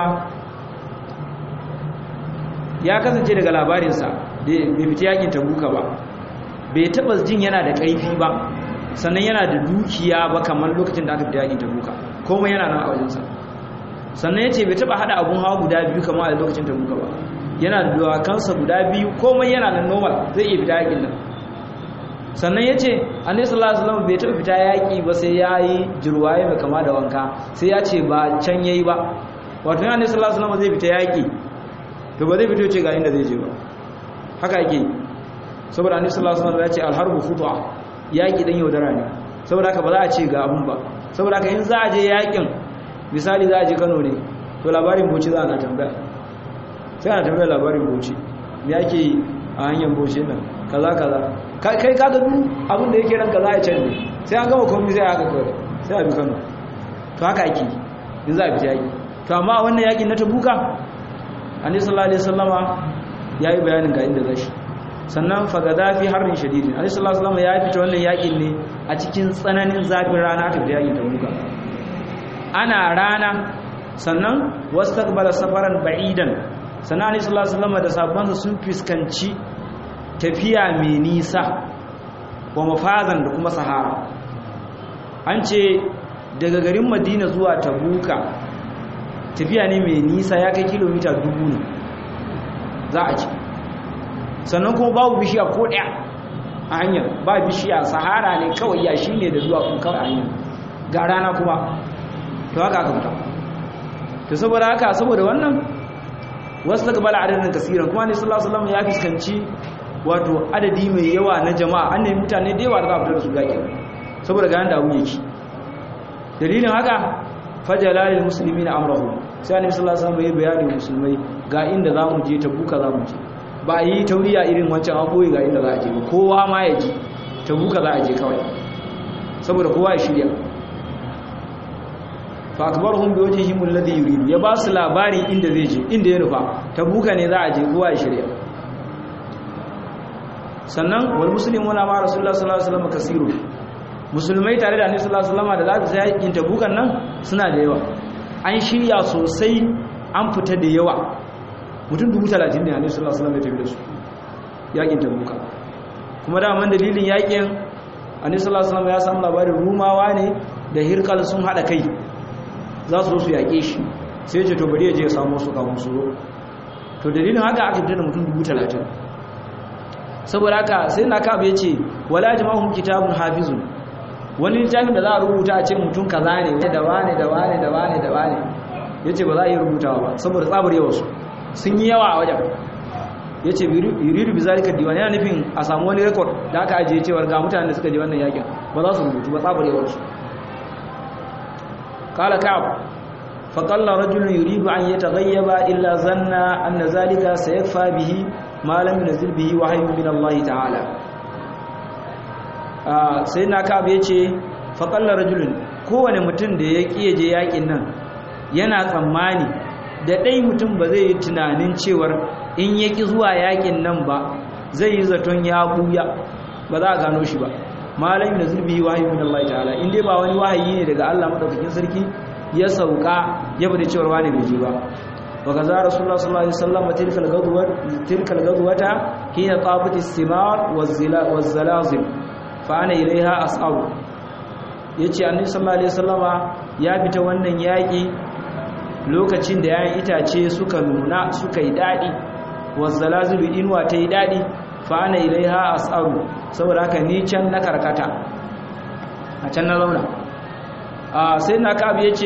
ya kasance daga labarinsa da bai fita yakin tabuka ba bai taba jin yana da kaifi ba sannan yana da dukiya ba kamar lokacin da aka fita yakin tabuka komai yana nan a wajensa sannan yace bai taba hada abun hawa guda biyu kamar a lokacin tabuka ba yana da dawakansa guda biyu komai yana nan normal zai iya fita yakin nan sannan yace annabi sallallahu alaihi wasallam bai taba fita yaki ba sai yayi jirwaye mai kama da wanka sai ya ce ba can yayi ba wato annabi sallallahu alaihi wasallam zai fita yaki to ba zai fito ce ga inda zai je ba haka yake saboda annabi sallallahu alaihi wasallam ya ce al-harbu khutwa yaki dan yaudara ne saboda haka ba za a ce ga abun ba saboda haka in za a je yakin misali za a je Kano ne to labarin Bauchi za a tambaya sai ana tambaya labarin Bauchi me yake a hanyar Bauchi nan kaza kaza kai kaga duk abin da yake ranka za a canne sai an gama komai sai aka kawai sai a bi Kano to haka yake in za a fita yaki to amma wannan yakin na Tabuka annabi sallallahu alaihi wasallama yayi bayanin ga inda zashi sannan fagada fi harin shadidin annabi sallallahu alaihi wasallama ya fita wannan yakin ne a cikin tsananin zafin rana ta yakin Tabuka ana rana sannan wastaqbala safaran ba'idan sannan annabi sallallahu alaihi wasallama da sahabbansa sun fiskanci tafiya mai nisa wa mafazan da kuma sahara an ce daga garin Madina zuwa Tabuka tafiya ne mai nisa ya kai kilomita 1000 ne za a ci sannan kuma babu bishiya ko daya a hanyar ba bishiya sahara ne kawai yashi ne da zuwa kun kawai a hanyar ga rana kuma to haka aka fita to saboda haka saboda wannan wasu daga bala adadin kasiran kuma ne sallallahu alaihi wasallam ya fuskanci wato adadi mai yawa na jama'a an nemi mutane da yawa da za a fitar da su yaƙi saboda ga yanda abu yake dalilin haka fajalalil muslimina amrahu sai annabi sallallahu alaihi wasallam ya bayani musulmai ga inda zamu je Tabuka zamu je ba yi tauriya irin wancan an boye ga inda za a je kowa ma ya je Tabuka za a je kawai saboda kowa ya shirya fa akbaruhum bi wajhihim alladhi yuridu ya ba su labari inda zai je inda ya nufa Tabuka ne za a je kowa ya shirya sannan wal muslimuna ma rasulullahi sallallahu alaihi wasallam kasiru musulmai tare da annabi sallallahu alaihi wasallam da za su yakin Tabukan nan suna da yawa an shirya sosai an fita da yawa mutum 30,000 ne annabi sallallahu alaihi wasallam ya tafi da su yakin Tabuka kuma da man dalilin yakin annabi sallallahu alaihi wasallam ya samu labarin rumawa ne da hirkal sun hada kai za su zo su yake shi sai ya ce to bari ya je ya samu su kafin su zo to dalilin haka aka fita da mutum 30,000 saboda haka sai na kabe ya ce wala jama'uhum kitabun hafizun wani littafin da za a rubuta a ce mutum kaza ne da wane da wane da wane da wane yace ba za a yi rubutawa ba saboda tsabar yawa su sun yi yawa a wajen yace yuridu bizalika diwan yana nufin a samu wani record da aka ajiye cewa ga mutanen da suka je wannan yakin ba za su rubutu ba tsabar yawa su qala ka'ab fa qalla rajulun yuridu an yataghayyaba illa zanna anna zalika sayakfa bihi ma lam yunzil bihi wahyun min Allah ta'ala sai na kabe ya ce faƙallar rajulun kowane mutum da ya ƙiye je yaƙin nan yana tsammani da ɗai mutum ba zai yi tunanin cewar in ya ƙi zuwa yaƙin nan ba zai yi zaton ya buya ba za a gano shi ba malayin da zurbi wahayi min Allah ta'ala in dai ba wani wahayi ne daga Allah madaukakin sarki ya sauka ya bada cewar wani bai je ba wa kaza rasulullah sallallahu alaihi wasallam tilkal gadwata hina tabat as-simar waz-zalazil fa ana ilaiha as'abu yace annabi sallallahu alaihi wasallama ya fita wannan yaki lokacin da yayin itace suka nuna suka yi dadi waz-zalazilu inwa ta yi dadi fa ana ilaiha as'abu saboda haka ni can na karkata a can na zauna sai na kabi yace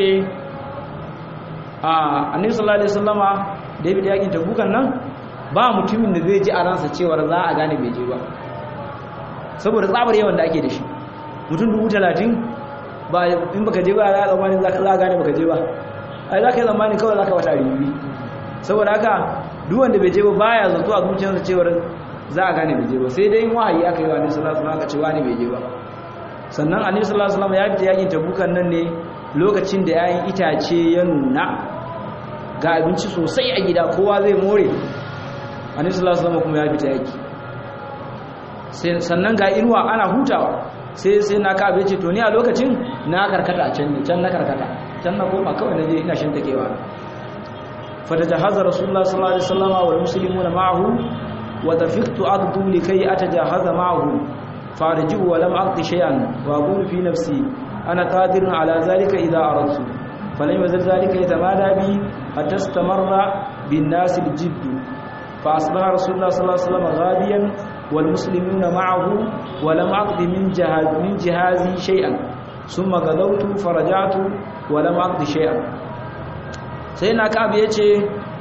annabi sallallahu alaihi wasallama da ya fita yakin tabukan nan ba mutumin da zai ji a ransa cewa za a gane bai je ba saboda tsabar yawan da ake da shi mutum 30,000 ba in baka je ba ya zamanin za ka gane baka je ba ai za ka yi zamanin kawai za ka wata ribi saboda haka duk wanda bai je ba baya zato a zuciyarsa cewar za a gane bai je ba sai dai wahayi aka yi wa annabi sallallahu alaihi wasallam aka ce wani bai je ba sannan annabi sallallahu alaihi wasallam ya fita yakin tabukan nan ne lokacin da yayin itace ya nuna ga abinci sosai a gida kowa zai more annabi sallallahu alaihi wasallam kuma ya fita yaki sannan ga inuwa ana hutawa sai na ka abe ce to ni a lokacin na karkata a can ne can na karkata can na koma kawai na je ina shan takewa fatajahaza rasulullah sallallahu alaihi wasallam wal muslimuna ma'ahu wa tafiqtu aqdu likay atajahaza ma'ahu farji'u wa lam aqdi shay'an wa aqulu fi nafsi ana qadirun ala zalika idha aradtu falam yazal zalika yatamada bi hatta istamarra bin nas al jidd fa asbaha rasulullah sallallahu alaihi wasallam ghadiyan والمسلمون معه ولم أقض من جهازي شيئا ثم غدوت فرجعت ولم أقض شيئا سيدنا كعب يجي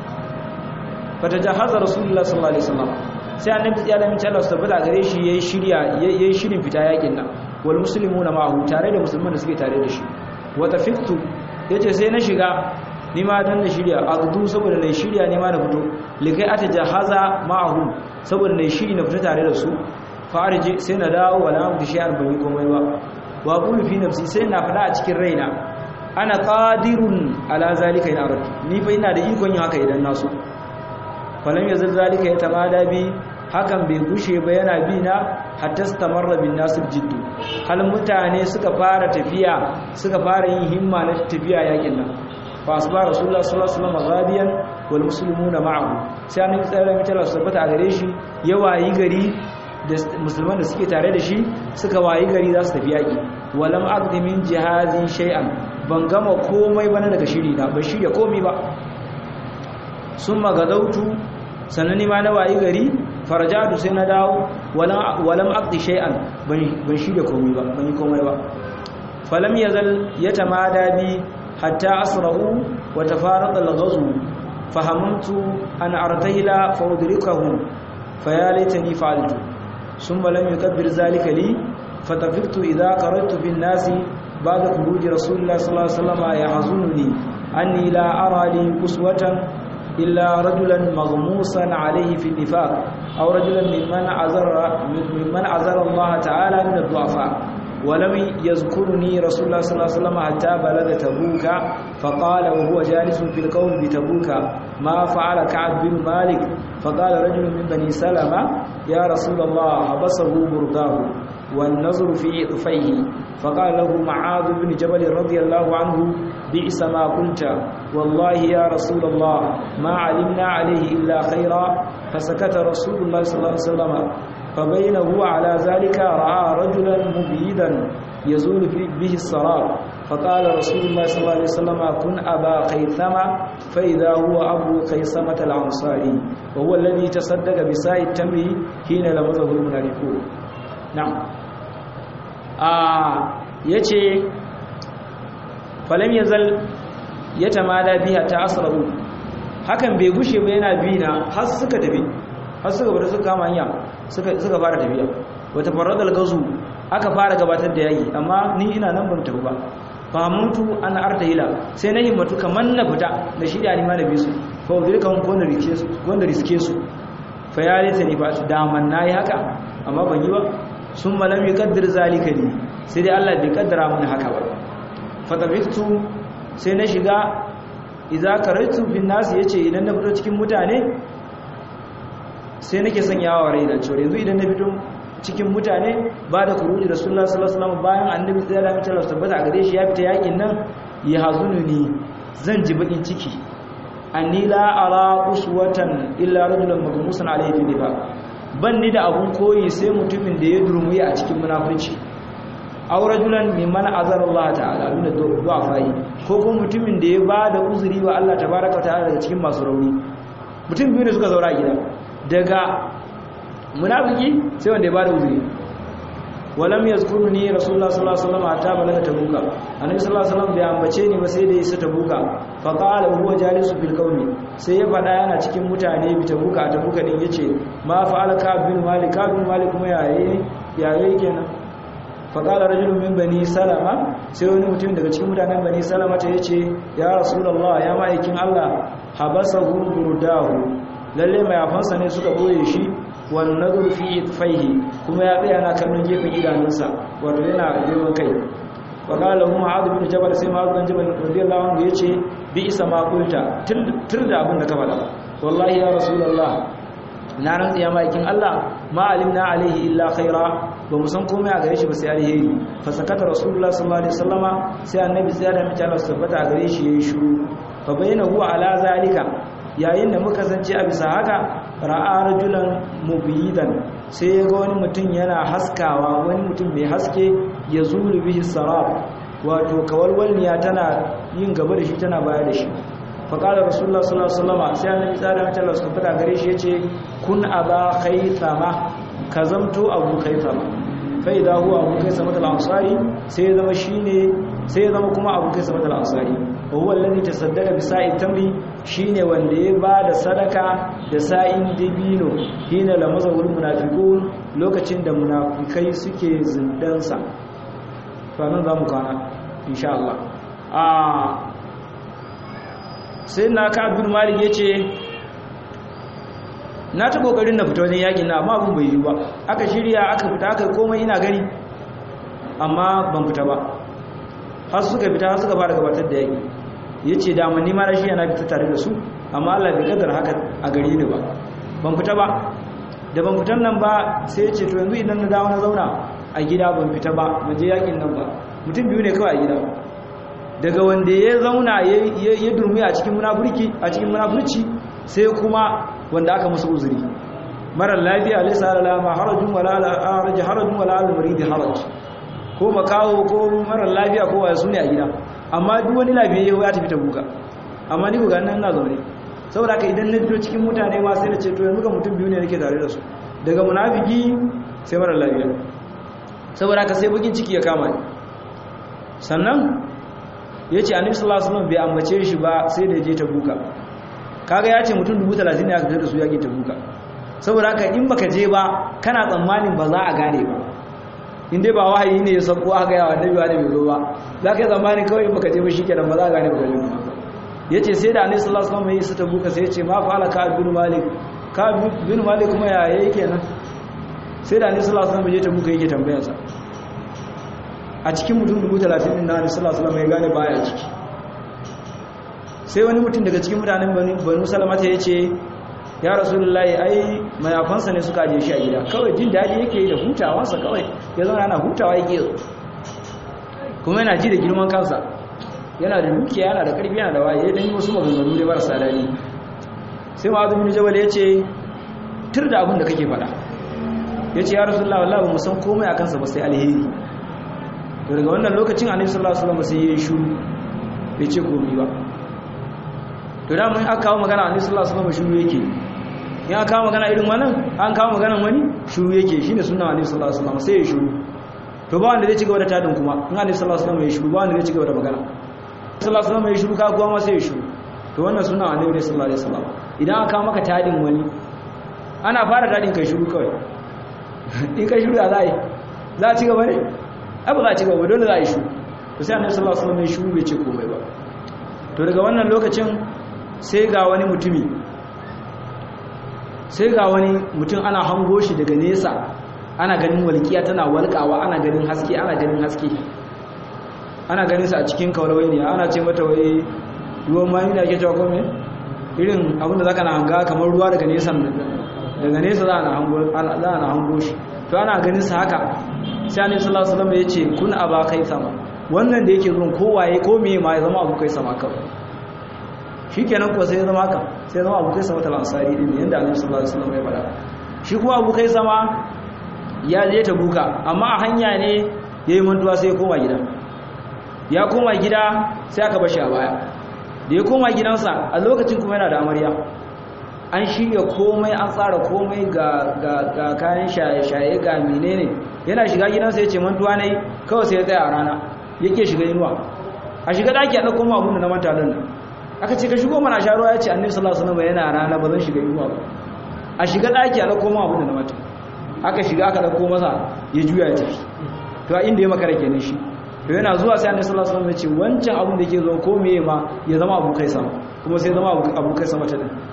فتجهز رسول الله صلى الله عليه وسلم sai annabi ya lamin Allah su tabbata gare shi yayi shirin fita yakin nan wal muslimuna ma'ahu tare da musulman da suke tare da shi wa tafiktu yace sai na shiga ni ma dan da shirya aqdu saboda na shirya ne ma na fito likai atajahaza ma'ahu saboda na shiri na fita tare da su farije sai na dawo wala mu dishi an bani komai ba wa qulu fi nafsi sai na fada a cikin raina ana qadirun ala zalika in arad ni fa ina da ikon yin haka idan naso falam yazal zalika yatamada bi hakan bai gushe ba yana bi na hatta stamarra bin nasir jiddu hal mutane suka fara tafiya suka fara yin himma na tafiya yakin nan fa asba rasulullah sallallahu alaihi wasallam ghadiyan wal muslimuna ma'ahu sai annabi sallallahu alaihi wasallam tabbata a gare shi ya wayi gari da musulman da suke tare da shi suka wayi gari za su tafi yaki walam aqdi min jihazi shay'an ban gama komai bana daga shiri na ban shirya komai ba summa gadautu sanani ma na wayi gari farajatu sai na dawo walam aqdi shay'an ban shirya komai ba ban yi komai ba falam yazal yatamada bi hatta asra'u wa tafarada al-ghazw fahamtu an artahila fa udrikahum faya laitani fa'altu thumma lam yukabbir zalika li fatafiktu idha qara'tu bin nasi ba'da khuruj rasulullah sallallahu alaihi wasallam yahzununi anni la ara li uswatan illa rajulan maghmusan alayhi fi nifaq aw rajulan mimman azara Allah ta'ala min ad-du'afa ولم يذكرني رسول الله صلى الله عليه وسلم حتى بلغ تبوك فقال وهو جالس في القوم بتبوك ما فعل كعب بن مالك فقال رجل من بني سلمة يا رسول الله حبسه برداه والنظر في إطفيه فقال له معاذ بن جبل رضي الله عنه بئس ما قلت والله يا رسول الله ما علمنا عليه إلا خيرا فسكت رسول الله صلى الله عليه وسلم فبينه على ذلك رأى رجلا مبيدا يزول به السراب فقال رسول الله صلى الله عليه وسلم كن أبا خيثمة فإذا هو أبو خيثمة الأنصاري وهو الذي تصدق بساء التمر حين لمزه المنافقون نعم yace falam yazal yatamada biha ta'asrabu hakan bai gushe ba yana bi na har suka tafi har suka bar suka kama hanya suka fara tafiya wata faradal gazu aka fara gabatar da yayi amma ni ina nan ban tafi ba fahamuntu an artahila sai na himmatu kaman na fita da shi da alima da bisu fa udrika hun wanda riske su fa ya rita ni ba da man nayi haka amma ban yi ba sun malam yuqaddir zalika ni sai dai Allah bai kaddara mun haka ba fatafiktu sai na shiga idza karaitu bin nas yace idan na fito cikin mutane sai nake sanyawa raina cewa yanzu idan na fito cikin mutane ba da kuruji rasulullah sallallahu alaihi wasallam bayan annabi sallallahu alaihi wasallam tabbata a gare shi ya fita yakin nan ya hazununi zan ji bakin ciki anni la ara uswatan illa rajulan maghmusan alayhi fi nifaq ban ni da abun koyi sai mutumin da ya durmuye a cikin munafurci aw rajulan mimman azara Allah ta'ala min du'a fa'i ko kuma mutumin da ya bada uzuri wa Allah tabaaraka ta'ala daga cikin masu rauni mutum biyu ne suka zaura gida daga munafiki sai wanda ya bada uzuri walam yazkuruni rasulullah sallallahu alaihi wasallam hatta balaga tabuka annabi sallallahu alaihi wasallam bai ambace ni ba sai da isa tabuka fa qala huwa jalisu bil qawmi sai ya fada yana cikin mutane bi tabuka din yace ma fa'ala ka bin malik kuma yayi kenan fa qala rajulun min bani salama sai wani mutum daga cikin mutanen bani salama ta yace ya rasulullah ya ma'aikin Allah habasahu burdahu lalle mayafansa ne suka boye shi wan nadru fi itfaihi kuma ya tsaya na kallon gefen idanunsa wato yana girman kai wa qala hu ma'adh bin jabal sai ma'adh bin jabal radiyallahu anhu yace bi isa ma qulta tur da abin da ka faɗa wallahi ya rasulullah na rantsi ya maikin Allah ma alimna alaihi illa khaira ba mu san komai a gare shi ba sai alheri fa sakata rasulullah sallallahu alaihi wasallama sai annabi sai da mutane su tabbata a gare shi yayi shiru fa bayyana huwa ala zalika yayin da muka zance a bisa haka ra'a rajulan mubidan sai ya ga wani mutum yana haskawa wani mutum mai haske ya zuru bihi sarab wato kawalwalniya tana yin gaba da shi tana baya da shi faƙalar rasulullah sallallahu alaihi wasallam sai annabi tsada mata Allah su fada gare shi yace kun aba khaythama ka zamto abu khaythama fa idha huwa abu khaythama al-ansari sai ya zama shine sai ya zama kuma abu khaythama al-ansari wa huwa alladhi tasaddaqa bi sa'i tamri shine wanda ya ba da sadaka da sa'in dibino hina la mazawul munafiqun lokacin da munafikai suke zindansa to nan zamu kana insha Allah sai na ka abin malik ya ce na ta kokarin na fita wajen yakin na amma abin bai yi ba aka shirya aka fita aka komai ina gani amma ban fita ba har suka fita har suka fara gabatar da yaki ya ce damar nima na shi yana fita tare da su amma Allah bai kadar haka a gari ne ba ban fita ba da ban fitan nan ba sai ya ce to yanzu idan na dawo na zauna a gida ban fita ba ban je yakin nan ba mutum biyu ne kawai a gida daga wanda ya zauna ya durmi a cikin munafurci sai kuma wanda aka musu uzuri marar lafiya laysa ala ma harajun wala ala harajun wala ala murid haraj ko makawo ko marar lafiya ko wasu ne a gida amma duk wani lafiya ya tafi ta buka amma ni ga nan na zaune saboda haka idan na fito cikin mutane ma sai na ce to yanzu ga mutum biyu ne nake tare da su daga munafiki sai marar lafiya saboda haka sai bakin ciki ya kama ni sannan ya ce annabi sallallahu alaihi wasallam bai ambace shi ba sai da je Tabuka kaga ya ce mutum 30,000 ne aka da su yakin Tabuka saboda haka in baka je ba kana tsammanin ba za a gane ba in dai ba wahayi ne ya sako aka yawa annabi wani bai zo ba za ka yi tsammanin kawai in baka je ba shikenan ba za a gane ba gani ya ce sai da annabi sallallahu alaihi wasallam ya yi su Tabuka sai ya ce ma fa'ala ka bin malik kuma ya yayi kenan sai da annabi sallallahu alaihi wasallam ya je Tabuka yake tambayarsa a cikin mutum 30,000 din na Annabi sallallahu alaihi wasallam ya gane baya ciki sai wani mutum daga cikin mutanen Banu Salamata yace ya Rasulullahi ai mayafansa ne suka aje shi a gida kawai jin dadi yake da hutawansa kawai ya zauna yana hutawa yake kuma yana ji da girman kansa yana da dukiya yana da karfi yana da waye dan wasu maganganu ne marasa dadi sai Mu'adh bin Jabal yace tur da abin da kake faɗa yace ya Rasulullahi wallahi ba mu san komai akan sa ba sai alheri daga wannan lokacin annabi sallallahu alaihi wasallam sai yayi shiru bai ce komai ba to da mun aka kawo magana annabi sallallahu alaihi wasallam shiru yake ya kawo magana irin wannan an kawo magana wani shiru yake shine sunnan annabi sallallahu alaihi wasallam sai yayi shiru to ba wanda zai ci gaba da tadin kuma in annabi sallallahu alaihi wasallam yayi shiru ba wanda zai ci gaba da magana sallallahu alaihi wasallam yayi shiru ka kuwa ma sai yayi shiru to wannan sunnan annabi sallallahu alaihi wasallam idan aka kawo maka tadin wani ana fara tadin kai shiru kawai in kai shiru za a ci gaba ne abu za a ci gaba dole za a yi shu to sai annabi sallallahu alaihi wasallam ya shu bai ce komai ba to daga wannan lokacin sai ga wani mutum ana hango shi daga nesa ana ganin walƙiya tana walƙawa ana ganin haske ana ganin sa a cikin kawalwai ne ana ce mata wai ruwan mani da ake cewa kome irin abinda zaka na hanga kamar ruwa daga nesa za a hango shi to ana ganin sa haka sai annabi sallallahu alaihi wasallam yace kun aba kai sama wannan da yake zuwan kowaye ko meye ma ya zama abu kai sama kawai shikenan ko sai ya zama haka sai ya zama abu kai sama talansari din yanda annabi sallallahu alaihi wasallam ya faɗa shi kuma abu kai sama ya je Tabuka amma a hanya ne yayi mantuwa sai ya koma gida sai aka bar shi a baya da ya koma gidansa a lokacin kuma yana da amarya an shirya komai an tsara komai ga kayan shaye-shaye ga menene yana shiga gidansa ya ce mantuwa ne kawai sai ya tsaya a rana yake shiga inuwa a shiga daki a ɗauko mu abin da na manta nan aka ce ka shigo mana sha ruwa ya ce annabi sallallahu alaihi wasallam yana rana ba zan shiga inuwa ba a shiga daki a ɗauko mu abin da na manta aka shiga aka ɗauko masa ya juya ya tafi to a inda ya makara kenan shi to yana zuwa sai annabi sallallahu alaihi wasallam ya ce wancan abin da yake zo ko meye ma ya zama abu kai sama kuma sai zama abu kai sama ta din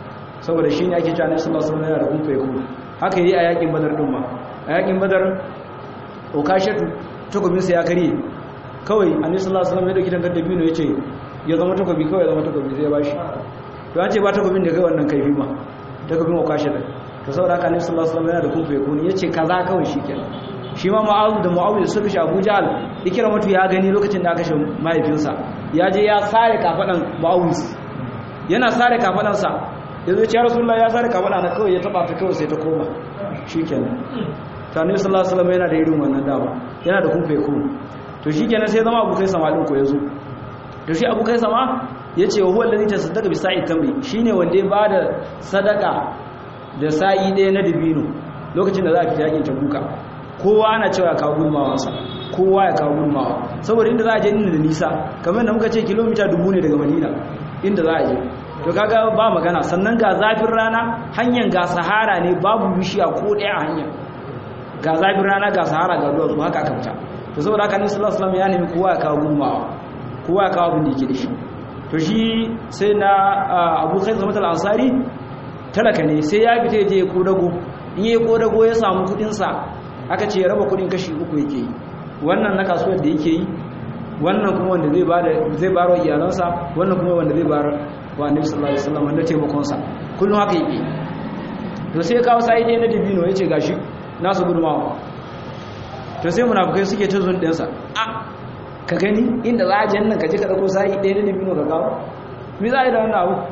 saboda shi ne ake cewa Annabi sallallahu alaihi wasallam yana da kun feku haka yi a yakin Badar din ma a yakin Badar Ukashatu takobin sa ya kare kawai Annabi sallallahu alaihi wasallam ya dauki dangar dabino yace ya zama takobi kawai ya zama takobi sai ya bashi to an ce ba takobin da kai wannan kaifi ma takobin Ukashatu to saboda haka Annabi sallallahu alaihi wasallam yana da kun feku ne yace kaza kawai shikenan shi ma Mu'awiya sun rushe Abu Jahl Ikramatu ya gani lokacin da aka kashe mahaifinsa ya je ya sare kafadan Mu'awiya yana sare kafadansa yanzu ya ce Rasulullah ya sare kafada na kawai ya taba ta kawai sai ta koma shikenan to Annabi sallallahu alaihi wasallam yana da irin wannan dama yana da kun feku to shikenan sai zama Abu Kaisama din ko yazo to shi Abu Kaisama yace wa huwa allazi tasaddaqa bi sa'i tamri shine wanda ya bada sadaka da sa'i ɗaya na dabino lokacin da za a fita yakin Tabuka kowa ana cewa ya kawo gulmawansa kowa ya kawo gulmawa saboda inda za a je inda da nisa kamar da muka ce kilomita 1000 ne daga Madina inda za a je to kaga ba magana sannan ga zafin rana hanyar ga sahara ne babu bishiya ko ɗaya a hanyar ga zafin rana ga sahara ga duwatsu haka aka fita to saboda haka Annabi sallallahu alaihi wasallam ya nemi kowa ya kawo gulmawa kowa ya kawo abin da yake da shi to shi sai na Abu Khaythama al-Ansari talaka ne sai ya fita je ya kodago in ya kodago ya samu kudin sa aka ce ya raba kudin kashi 3 yake yi wannan na kasuwar da yake yi wannan kuma wanda zai bar wa iyalansa wannan kuma wanda zai bar wa Annabi sallallahu alaihi wasallam wanda taimakon sa kullum haka yake to sai kawo sai dai na dibino yace gashi nasu gudunmawa to sai munafikai suke ta zun ɗinsa ka gani inda za a je nan ka je ka dauko sai ɗaya na dibino ka kawo me za a yi da wannan abu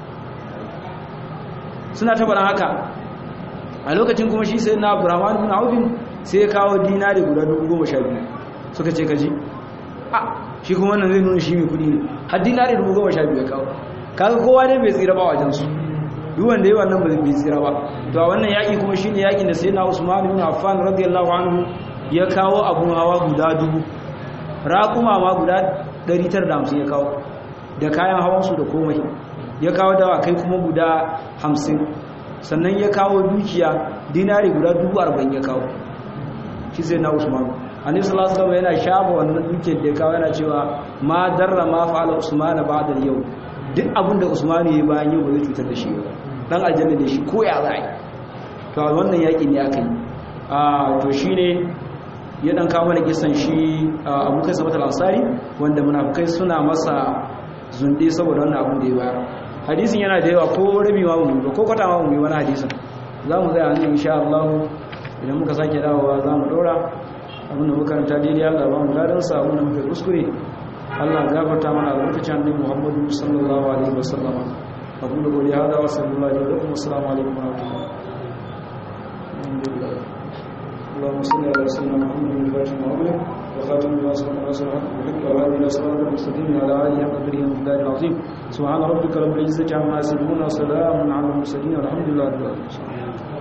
suna ta faɗan haka a lokacin kuma shi sai na Abdurrahman bin Auf sai ya kawo dinari guda 12,000 suka ce kaji shi kuma wannan zai nuna shi mai kudi ne har dinari 12,000 ya kawo kaga kowa ne bai tsira ba wajen su duk wanda yayi wannan bai tsira ba to a wannan yaki kuma shine yakin da sayyidina Usman bin Affan radiyallahu anhu ya kawo abun hawa guda 1000 raquma ma guda 950 ya kawo da kayan hawan su da komai ya kawo dawakai kuma guda 50 sannan ya kawo dukiya dinari guda 40,000 ya kawo shi sai na Usman Annabi sallallahu alaihi wasallam yana shafa wannan dukiyar da ya kawo yana cewa ma darra ma fa'ala Usman ba'da yau duk abin da Usman yayi bayan yau ba zai cutar da shi ba dan aljanna da shi ko ya zai to wannan yaki ne aka yi to shine ya dan kawo mana kisan shi Abu Kaisama al-Ansari wanda munafikai suna masa zunde saboda wannan abin da ya bayar hadisin yana da yawa ko rabi ma mu ko kwata ma mu wani hadisin zamu tsaya nan insha Allah idan muka sake dawowa zamu dora abin da muka karanta daidai Allah ba mu ladan sa abin da muka kuskure Allah gafarta mana a lokacin annabi Muhammad sallallahu alaihi wasallam aqulu qawli hadha wa sallallahu alaihi wa sallam assalamu alaikum wa rahmatullahi اللهم صل على سيدنا محمد الفاتح المغلق وخاتم لما سبق ناصر الحق بالحق وهذه الى صراط المستقيم على اله حق قدره ومقداره العظيم سبحان ربك رب العزه عما يصفون وسلام على المرسلين والحمد لله رب العالمين